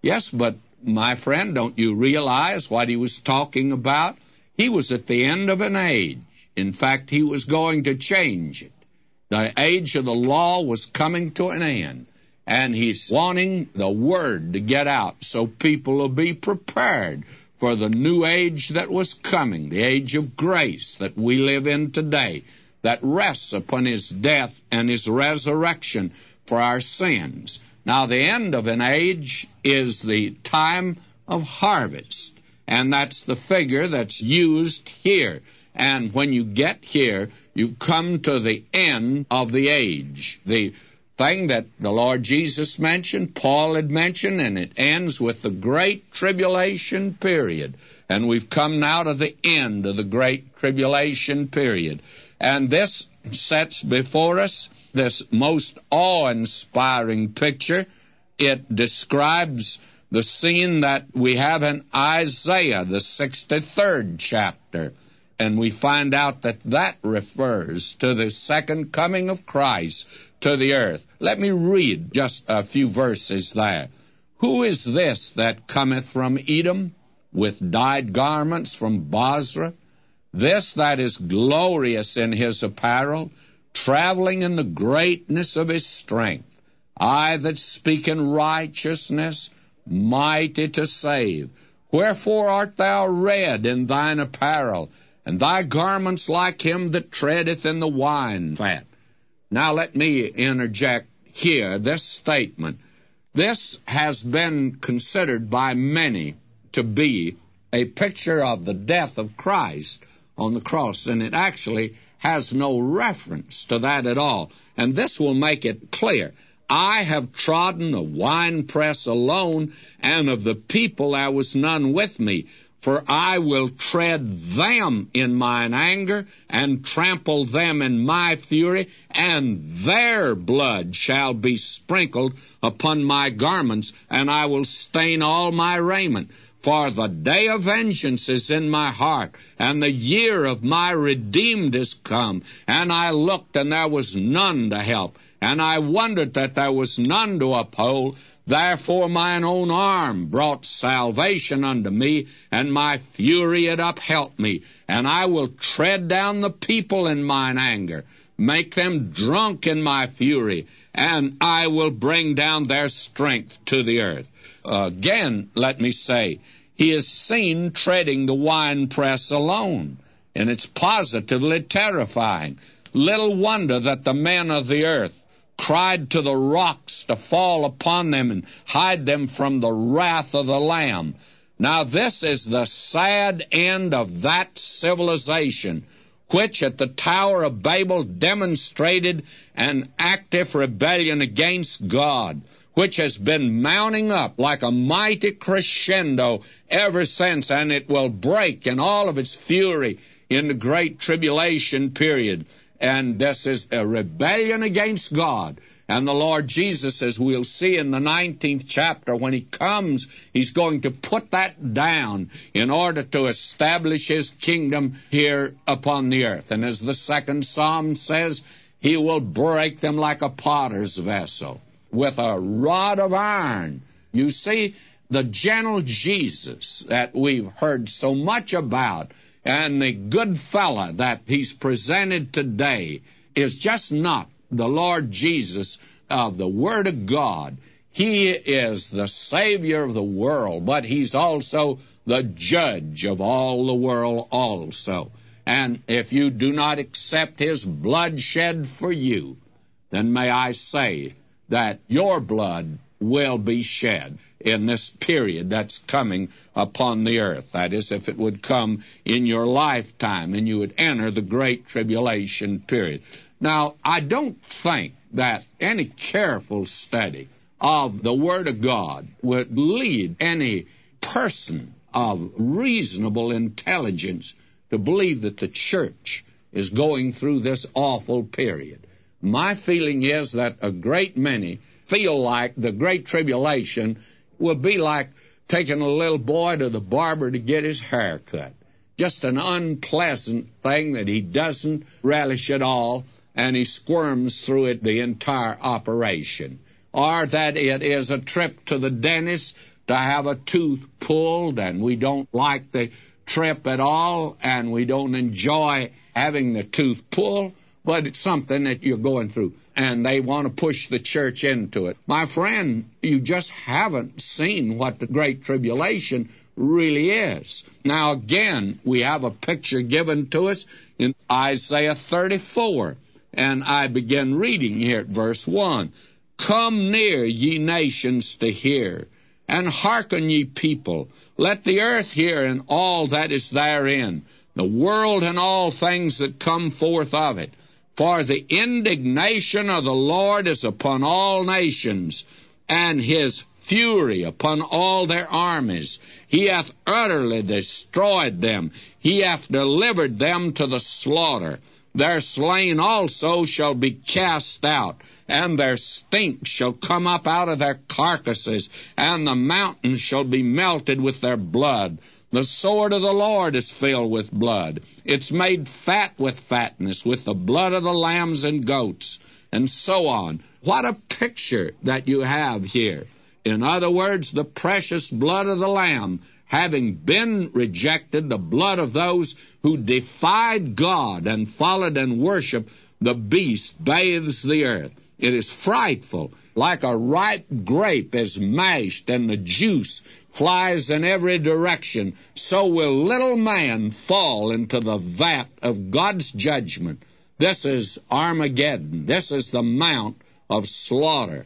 Yes, but my friend, don't you realize what he was talking about? He was at the end of an age. In fact, he was going to change it. The age of the law was coming to an end, and he's wanting the word to get out so people will be prepared for the new age that was coming, the age of grace that we live in today, that rests upon his death and his resurrection for our sins. Now, the end of an age is the time of harvest, and that's the figure that's used here. And when you get here, you've come to the end of the age. The thing that the Lord Jesus mentioned, Paul had mentioned, and it ends with the Great Tribulation period. And we've come now to the end of the Great Tribulation period. And this sets before us this most awe-inspiring picture. It describes the scene that we have in Isaiah, the 63rd chapter. And we find out that that refers to the second coming of Christ to the earth. Let me read just a few verses there. Who is this that cometh from Edom with dyed garments from Bozrah? This that is glorious in his apparel, traveling in the greatness of his strength. I that speak in righteousness, mighty to save. Wherefore art thou red in thine apparel, and thy garments like him that treadeth in the wine fat? Now let me interject here this statement. This has been considered by many to be a picture of the death of Christ on the cross, and it actually has no reference to that at all. And this will make it clear. I have trodden the winepress alone, and of the people there was none with me. For I will tread them in mine anger, and trample them in my fury, and their blood shall be sprinkled upon my garments, and I will stain all my raiment. For the day of vengeance is in my heart, and the year of my redeemed is come. And I looked, and there was none to help, and I wondered that there was none to uphold. Therefore mine own arm brought salvation unto me, and my fury it upheld me. And I will tread down the people in mine anger, make them drunk in my fury, and I will bring down their strength to the earth. Again, let me say, he is seen treading the winepress alone, and it's positively terrifying. Little wonder that the men of the earth cried to the rocks to fall upon them and hide them from the wrath of the Lamb. Now this is the sad end of that civilization, which at the Tower of Babel demonstrated an active rebellion against God, which has been mounting up like a mighty crescendo ever since, and it will break in all of its fury in the Great Tribulation period. And this is a rebellion against God. And the Lord Jesus, as we'll see in the 19th chapter, when he comes, he's going to put that down in order to establish his kingdom here upon the earth. And as the second Psalm says, he will break them like a potter's vessel with a rod of iron. You see, the gentle Jesus that we've heard so much about, and the good fella that he's presented today, is just not the Lord Jesus of the Word of God. He is the Savior of the world, but he's also the judge of all the world also. And if you do not accept his blood shed for you, then may I say that your blood will be shed in this period that's coming upon the earth. That is, if it would come in your lifetime and you would enter the Great Tribulation period. Now, I don't think that any careful study of the Word of God would lead any person of reasonable intelligence to believe that the church is going through this awful period. My feeling is that a great many feel like the Great Tribulation will be like taking a little boy to the barber to get his hair cut. Just an unpleasant thing that he doesn't relish at all, and he squirms through it the entire operation. Or that it is a trip to the dentist to have a tooth pulled, and we don't like the trip at all, and we don't enjoy having the tooth pulled, but it's something that you're going through, and they want to push the church into it. My friend, you just haven't seen what the Great Tribulation really is. Now, again, we have a picture given to us in Isaiah 34, and I begin reading here at verse 1. Come near, ye nations, to hear, and hearken, ye people. Let the earth hear, and all that is therein, the world and all things that come forth of it. For the indignation of the Lord is upon all nations, and his fury upon all their armies. He hath utterly destroyed them. He hath delivered them to the slaughter. Their slain also shall be cast out, and their stink shall come up out of their carcasses, and the mountains shall be melted with their blood. The sword of the Lord is filled with blood. It's made fat with fatness, with the blood of the lambs and goats, and so on. What a picture that you have here. In other words, the precious blood of the Lamb, having been rejected, the blood of those who defied God and followed and worshiped the beast, bathes the earth. It is frightful. Like a ripe grape is mashed, and the juice flies in every direction, so will little man fall into the vat of God's judgment. This is Armageddon. This is the Mount of Slaughter.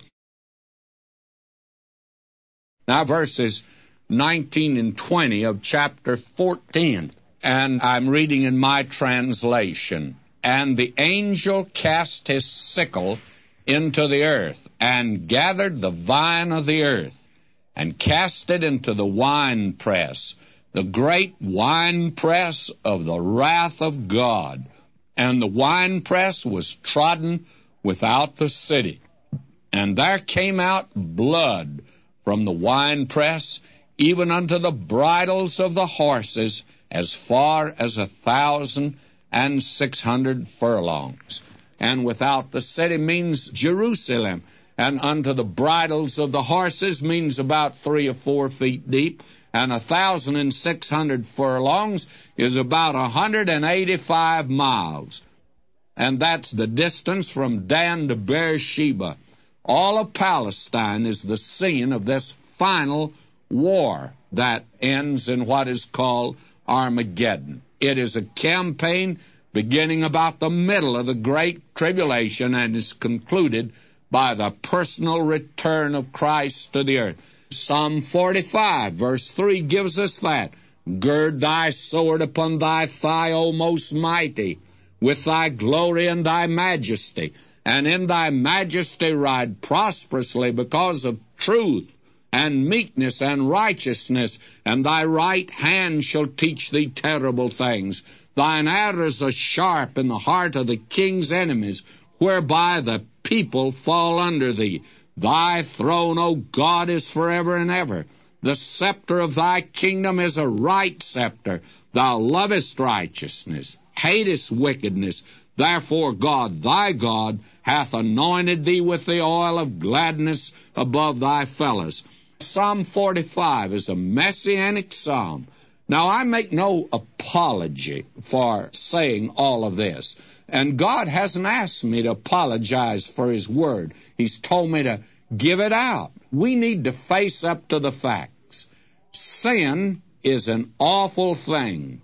Now, verses 19 and 20 of chapter 14, and I'm reading in my translation. And the angel cast his sickle into the earth, and gathered the vine of the earth, and cast it into the winepress, the great winepress of the wrath of God. And the winepress was trodden without the city. And there came out blood from the winepress, even unto the bridles of the horses, as far as 1,600 furlongs. And without the city means Jerusalem, and unto the bridles of the horses means about 3 or 4 feet deep, and 1,600 furlongs is about 185 miles. And that's the distance from Dan to Beersheba. All of Palestine is the scene of this final war that ends in what is called Armageddon. It is a campaign beginning about the middle of the Great Tribulation and is concluded by the personal return of Christ to the earth. Psalm 45, verse 3 gives us that. Gird thy sword upon thy thigh, O most mighty, with thy glory and thy majesty, and in thy majesty ride prosperously because of truth and meekness and righteousness, and thy right hand shall teach thee terrible things. Thine arrows are sharp in the heart of the king's enemies, whereby the people fall under thee. Thy throne, O God, is forever and ever. The scepter of thy kingdom is a right scepter. Thou lovest righteousness, hatest wickedness. Therefore God, thy God, hath anointed thee with the oil of gladness above thy fellows. Psalm 45 is a messianic psalm. Now, I make no apology for saying all of this. And God hasn't asked me to apologize for His Word. He's told me to give it out. We need to face up to the facts. Sin is an awful thing.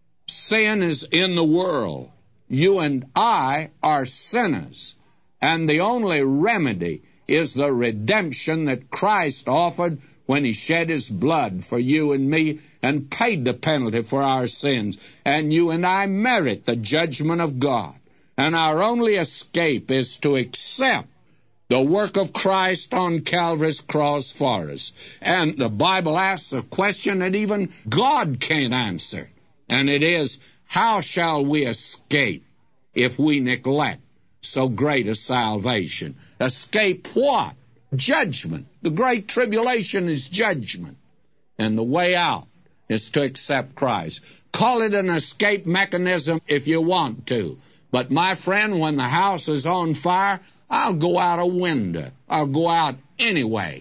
Sin is in the world. You and I are sinners. And the only remedy is the redemption that Christ offered when He shed His blood for you and me and paid the penalty for our sins. And you and I merit the judgment of God. And our only escape is to accept the work of Christ on Calvary's cross for us. And the Bible asks a question that even God can't answer. And it is, how shall we escape if we neglect so great a salvation? Escape what? Judgment. The Great Tribulation is judgment. And the way out is to accept Christ. Call it an escape mechanism if you want to. But my friend, when the house is on fire, I'll go out a window. I'll go out anyway.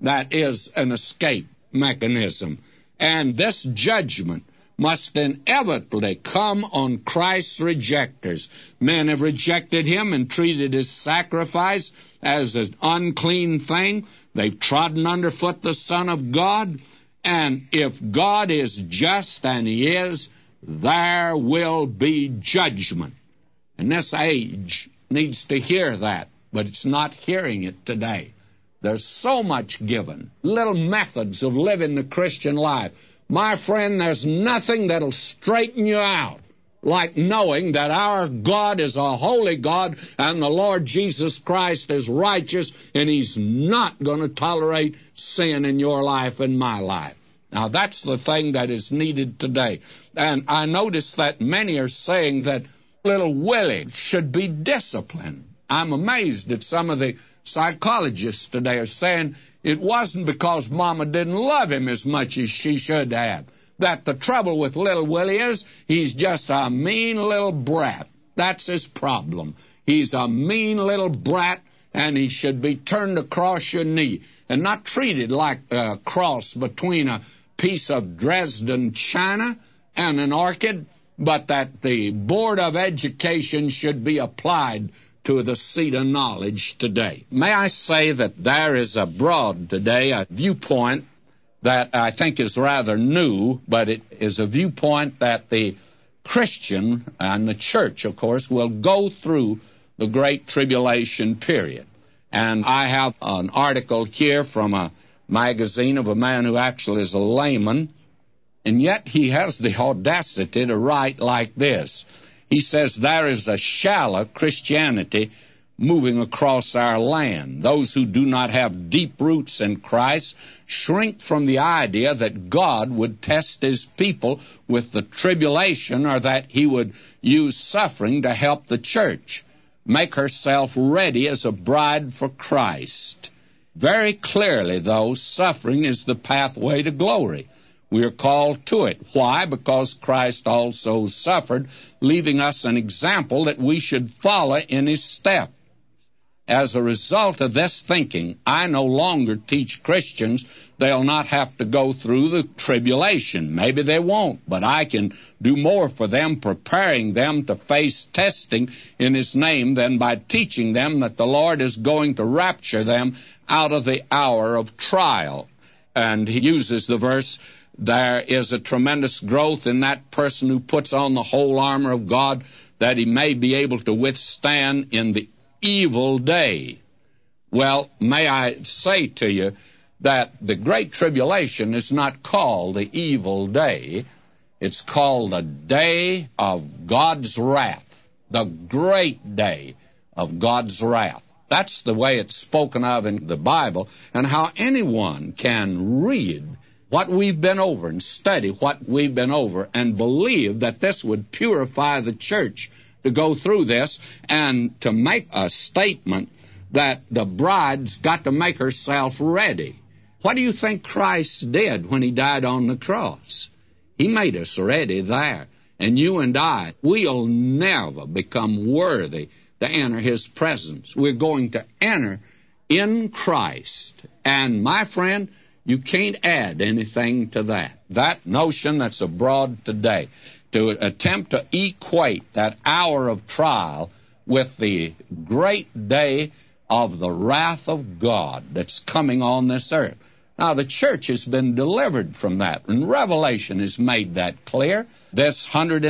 that is an escape mechanism. And this judgment must inevitably come on Christ's rejectors. Men have rejected him and treated his sacrifice as an unclean thing. They've trodden underfoot the Son of God. And if God is just, and he is, there will be judgment. And this age needs to hear that, but it's not hearing it today. There's so much given, little methods of living the Christian life. My friend, there's nothing that'll straighten you out like knowing that our God is a holy God and the Lord Jesus Christ is righteous, and he's not going to tolerate sin in your life and my life. Now, that's the thing that is needed today. And I notice that many are saying that little Willie should be disciplined. I'm amazed at some of the psychologists today are saying it wasn't because Mama didn't love him as much as she should have. That the trouble with little Willie is he's just a mean little brat. That's his problem. He's a mean little brat, and he should be turned across your knee and not treated like a cross between a piece of Dresden china and an orchid, but that the Board of Education should be applied to the seat of knowledge today. May I say that there is abroad today a viewpoint that I think is rather new, but it is a viewpoint that the Christian and the church, of course, will go through the Great Tribulation period. And I have an article here from a magazine of a man who actually is a layman, and yet he has the audacity to write like this. He says, there is a shallow Christianity moving across our land. Those who do not have deep roots in Christ shrink from the idea that God would test his people with the tribulation, or that he would use suffering to help the church make herself ready as a bride for Christ. Very clearly, though, suffering is the pathway to glory. We are called to it. Why? Because Christ also suffered, leaving us an example that we should follow in his step. As a result of this thinking, I no longer teach Christians they'll not have to go through the tribulation. Maybe they won't, but I can do more for them, preparing them to face testing in his name, than by teaching them that the Lord is going to rapture them out of the hour of trial. And he uses the verse, there is a tremendous growth in that person who puts on the whole armor of God, that he may be able to withstand in the evil day. Well, may I say to you that the Great Tribulation is not called the evil day. It's called the day of God's wrath, the great day of God's wrath. That's the way it's spoken of in the Bible, and how anyone can read what we've been over and study what we've been over and believe that this would purify the church to go through this, and to make a statement that the bride's got to make herself ready. What do you think Christ did when he died on the cross? He made us ready there. And you and I, we'll never become worthy to enter his presence. We're going to enter in Christ. And my friend, you can't add anything to that. That notion that's abroad today, to attempt to equate that hour of trial with the great day of the wrath of God that's coming on this earth. Now, the church has been delivered from that, and Revelation has made that clear. This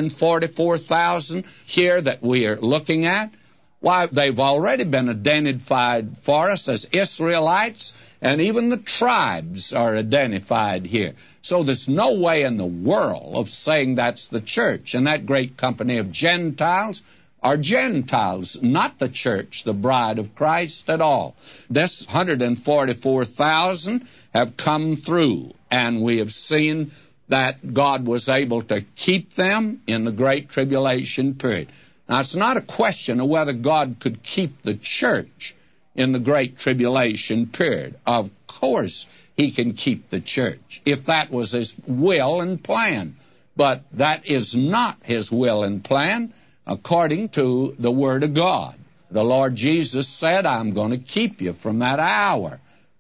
144,000 here that we are looking at, why, they've already been identified for us as Israelites, and even the tribes are identified here. So there's no way in the world of saying that's the church. And that great company of Gentiles are Gentiles, not the church, the bride of Christ at all. This 144,000 have come through, and we have seen that God was able to keep them in the Great Tribulation period. Now, it's not a question of whether God could keep the church in the Great Tribulation period. Of course, he can keep the church, if that was his will and plan. But that is not his will and plan according to the Word of God. The Lord Jesus said, I'm going to keep you from that hour.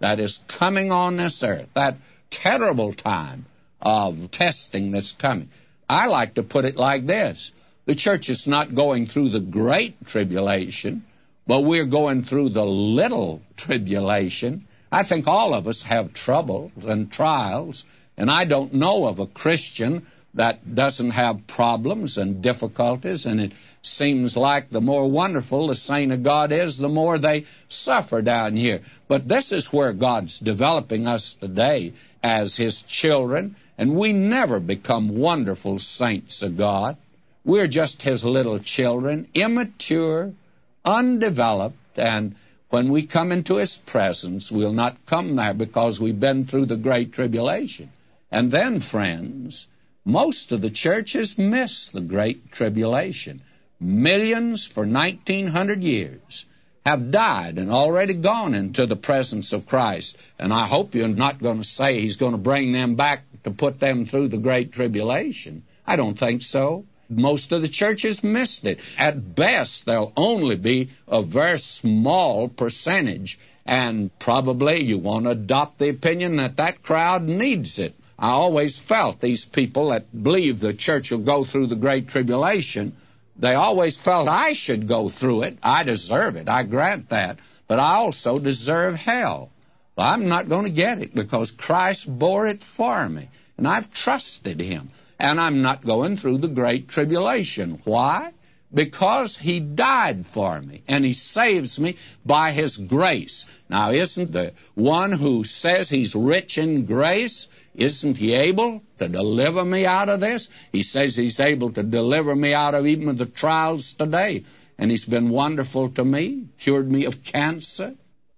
that is coming on this earth, that terrible time of testing that's coming. I like to put it like this. The church is not going through the great tribulation, but we're going through the little tribulation. I think all of us have troubles and trials, and I don't know of a Christian that doesn't have problems and difficulties, and it seems like the more wonderful the saint of God is, the more they suffer down here. But this is where God's developing us today as His children, and we never become wonderful saints of God. We're just His little children, immature, undeveloped, and when we come into His presence, we'll not come there because we've been through the great tribulation. And then, friends, most of the churches miss the great tribulation. Millions for 1900 years have died and already gone into the presence of Christ. And I hope you're not going to say He's going to bring them back to put them through the great tribulation. I don't think so. Most of the churches missed it. At best, there'll only be a very small percentage, and probably you want to adopt the opinion that that crowd needs it. I always felt these people that believe the church will go through the great tribulation, they always felt I should go through it. I deserve it. I grant that. But I also deserve hell. Well, I'm not going to get it because Christ bore it for me, and I've trusted Him. And I'm not going through the great tribulation. Why? Because He died for me, and He saves me by His grace. Now, isn't the one who says He's rich in grace, isn't He able to deliver me out of this? He says He's able to deliver me out of even the trials today. And He's been wonderful to me, cured me of cancer,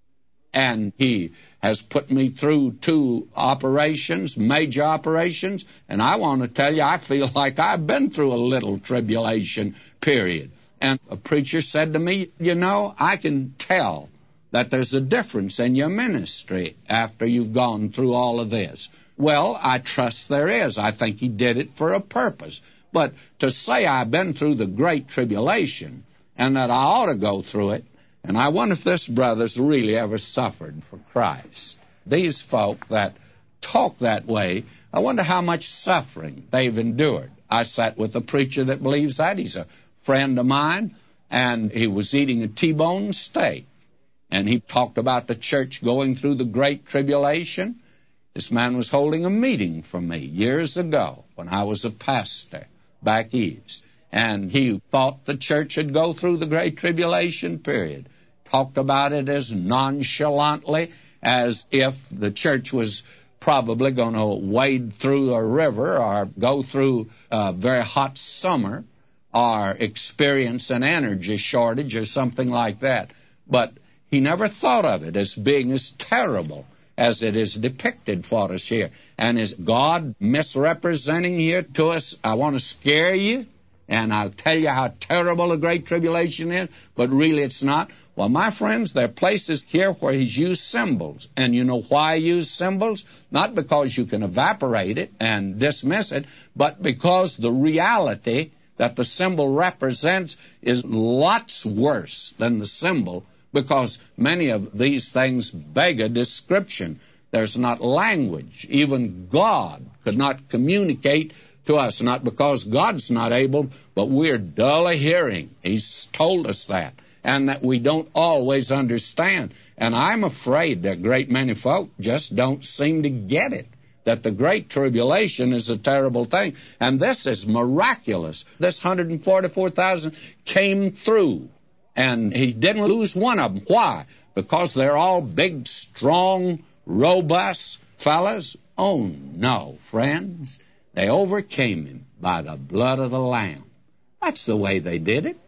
and He has put me through 2 operations, major operations, and I want to tell you, I feel like I've been through a little tribulation period. And a preacher said to me, you know, I can tell that there's a difference in your ministry after you've gone through all of this. Well, I trust there is. I think He did it for a purpose. But to say I've been through the great tribulation and that I ought to go through it, and I wonder if this brother's really ever suffered for Christ. These folk that talk that way, I wonder how much suffering they've endured. I sat with a preacher that believes that. He's a friend of mine, and he was eating a T-bone steak. And he talked about the church going through the great tribulation. This man was holding a meeting for me years ago when I was a pastor back east. And he thought the church would go through the great tribulation period. Talked about it as nonchalantly as if the church was probably going to wade through a river or go through a very hot summer or experience an energy shortage or something like that. But he never thought of it as being as terrible as it is depicted for us here. And is God misrepresenting here to us? I want to scare you, and I'll tell you how terrible the Great Tribulation is, but really it's not. Well, my friends, there are places here where He's used symbols. And you know why He used symbols? Not because you can evaporate it and dismiss it, but because the reality that the symbol represents is lots worse than the symbol, because many of these things beg a description. There's not language. Even God could not communicate to us, not because God's not able, but we're dull of hearing. He's told us that. And that we don't always understand. And I'm afraid that a great many folk just don't seem to get it, that the Great Tribulation is a terrible thing. And this is miraculous. This 144,000 came through, and He didn't lose one of them. Why? Because they're all big, strong, robust fellas? Oh, no, friends. They overcame Him by the blood of the Lamb. That's the way they did it.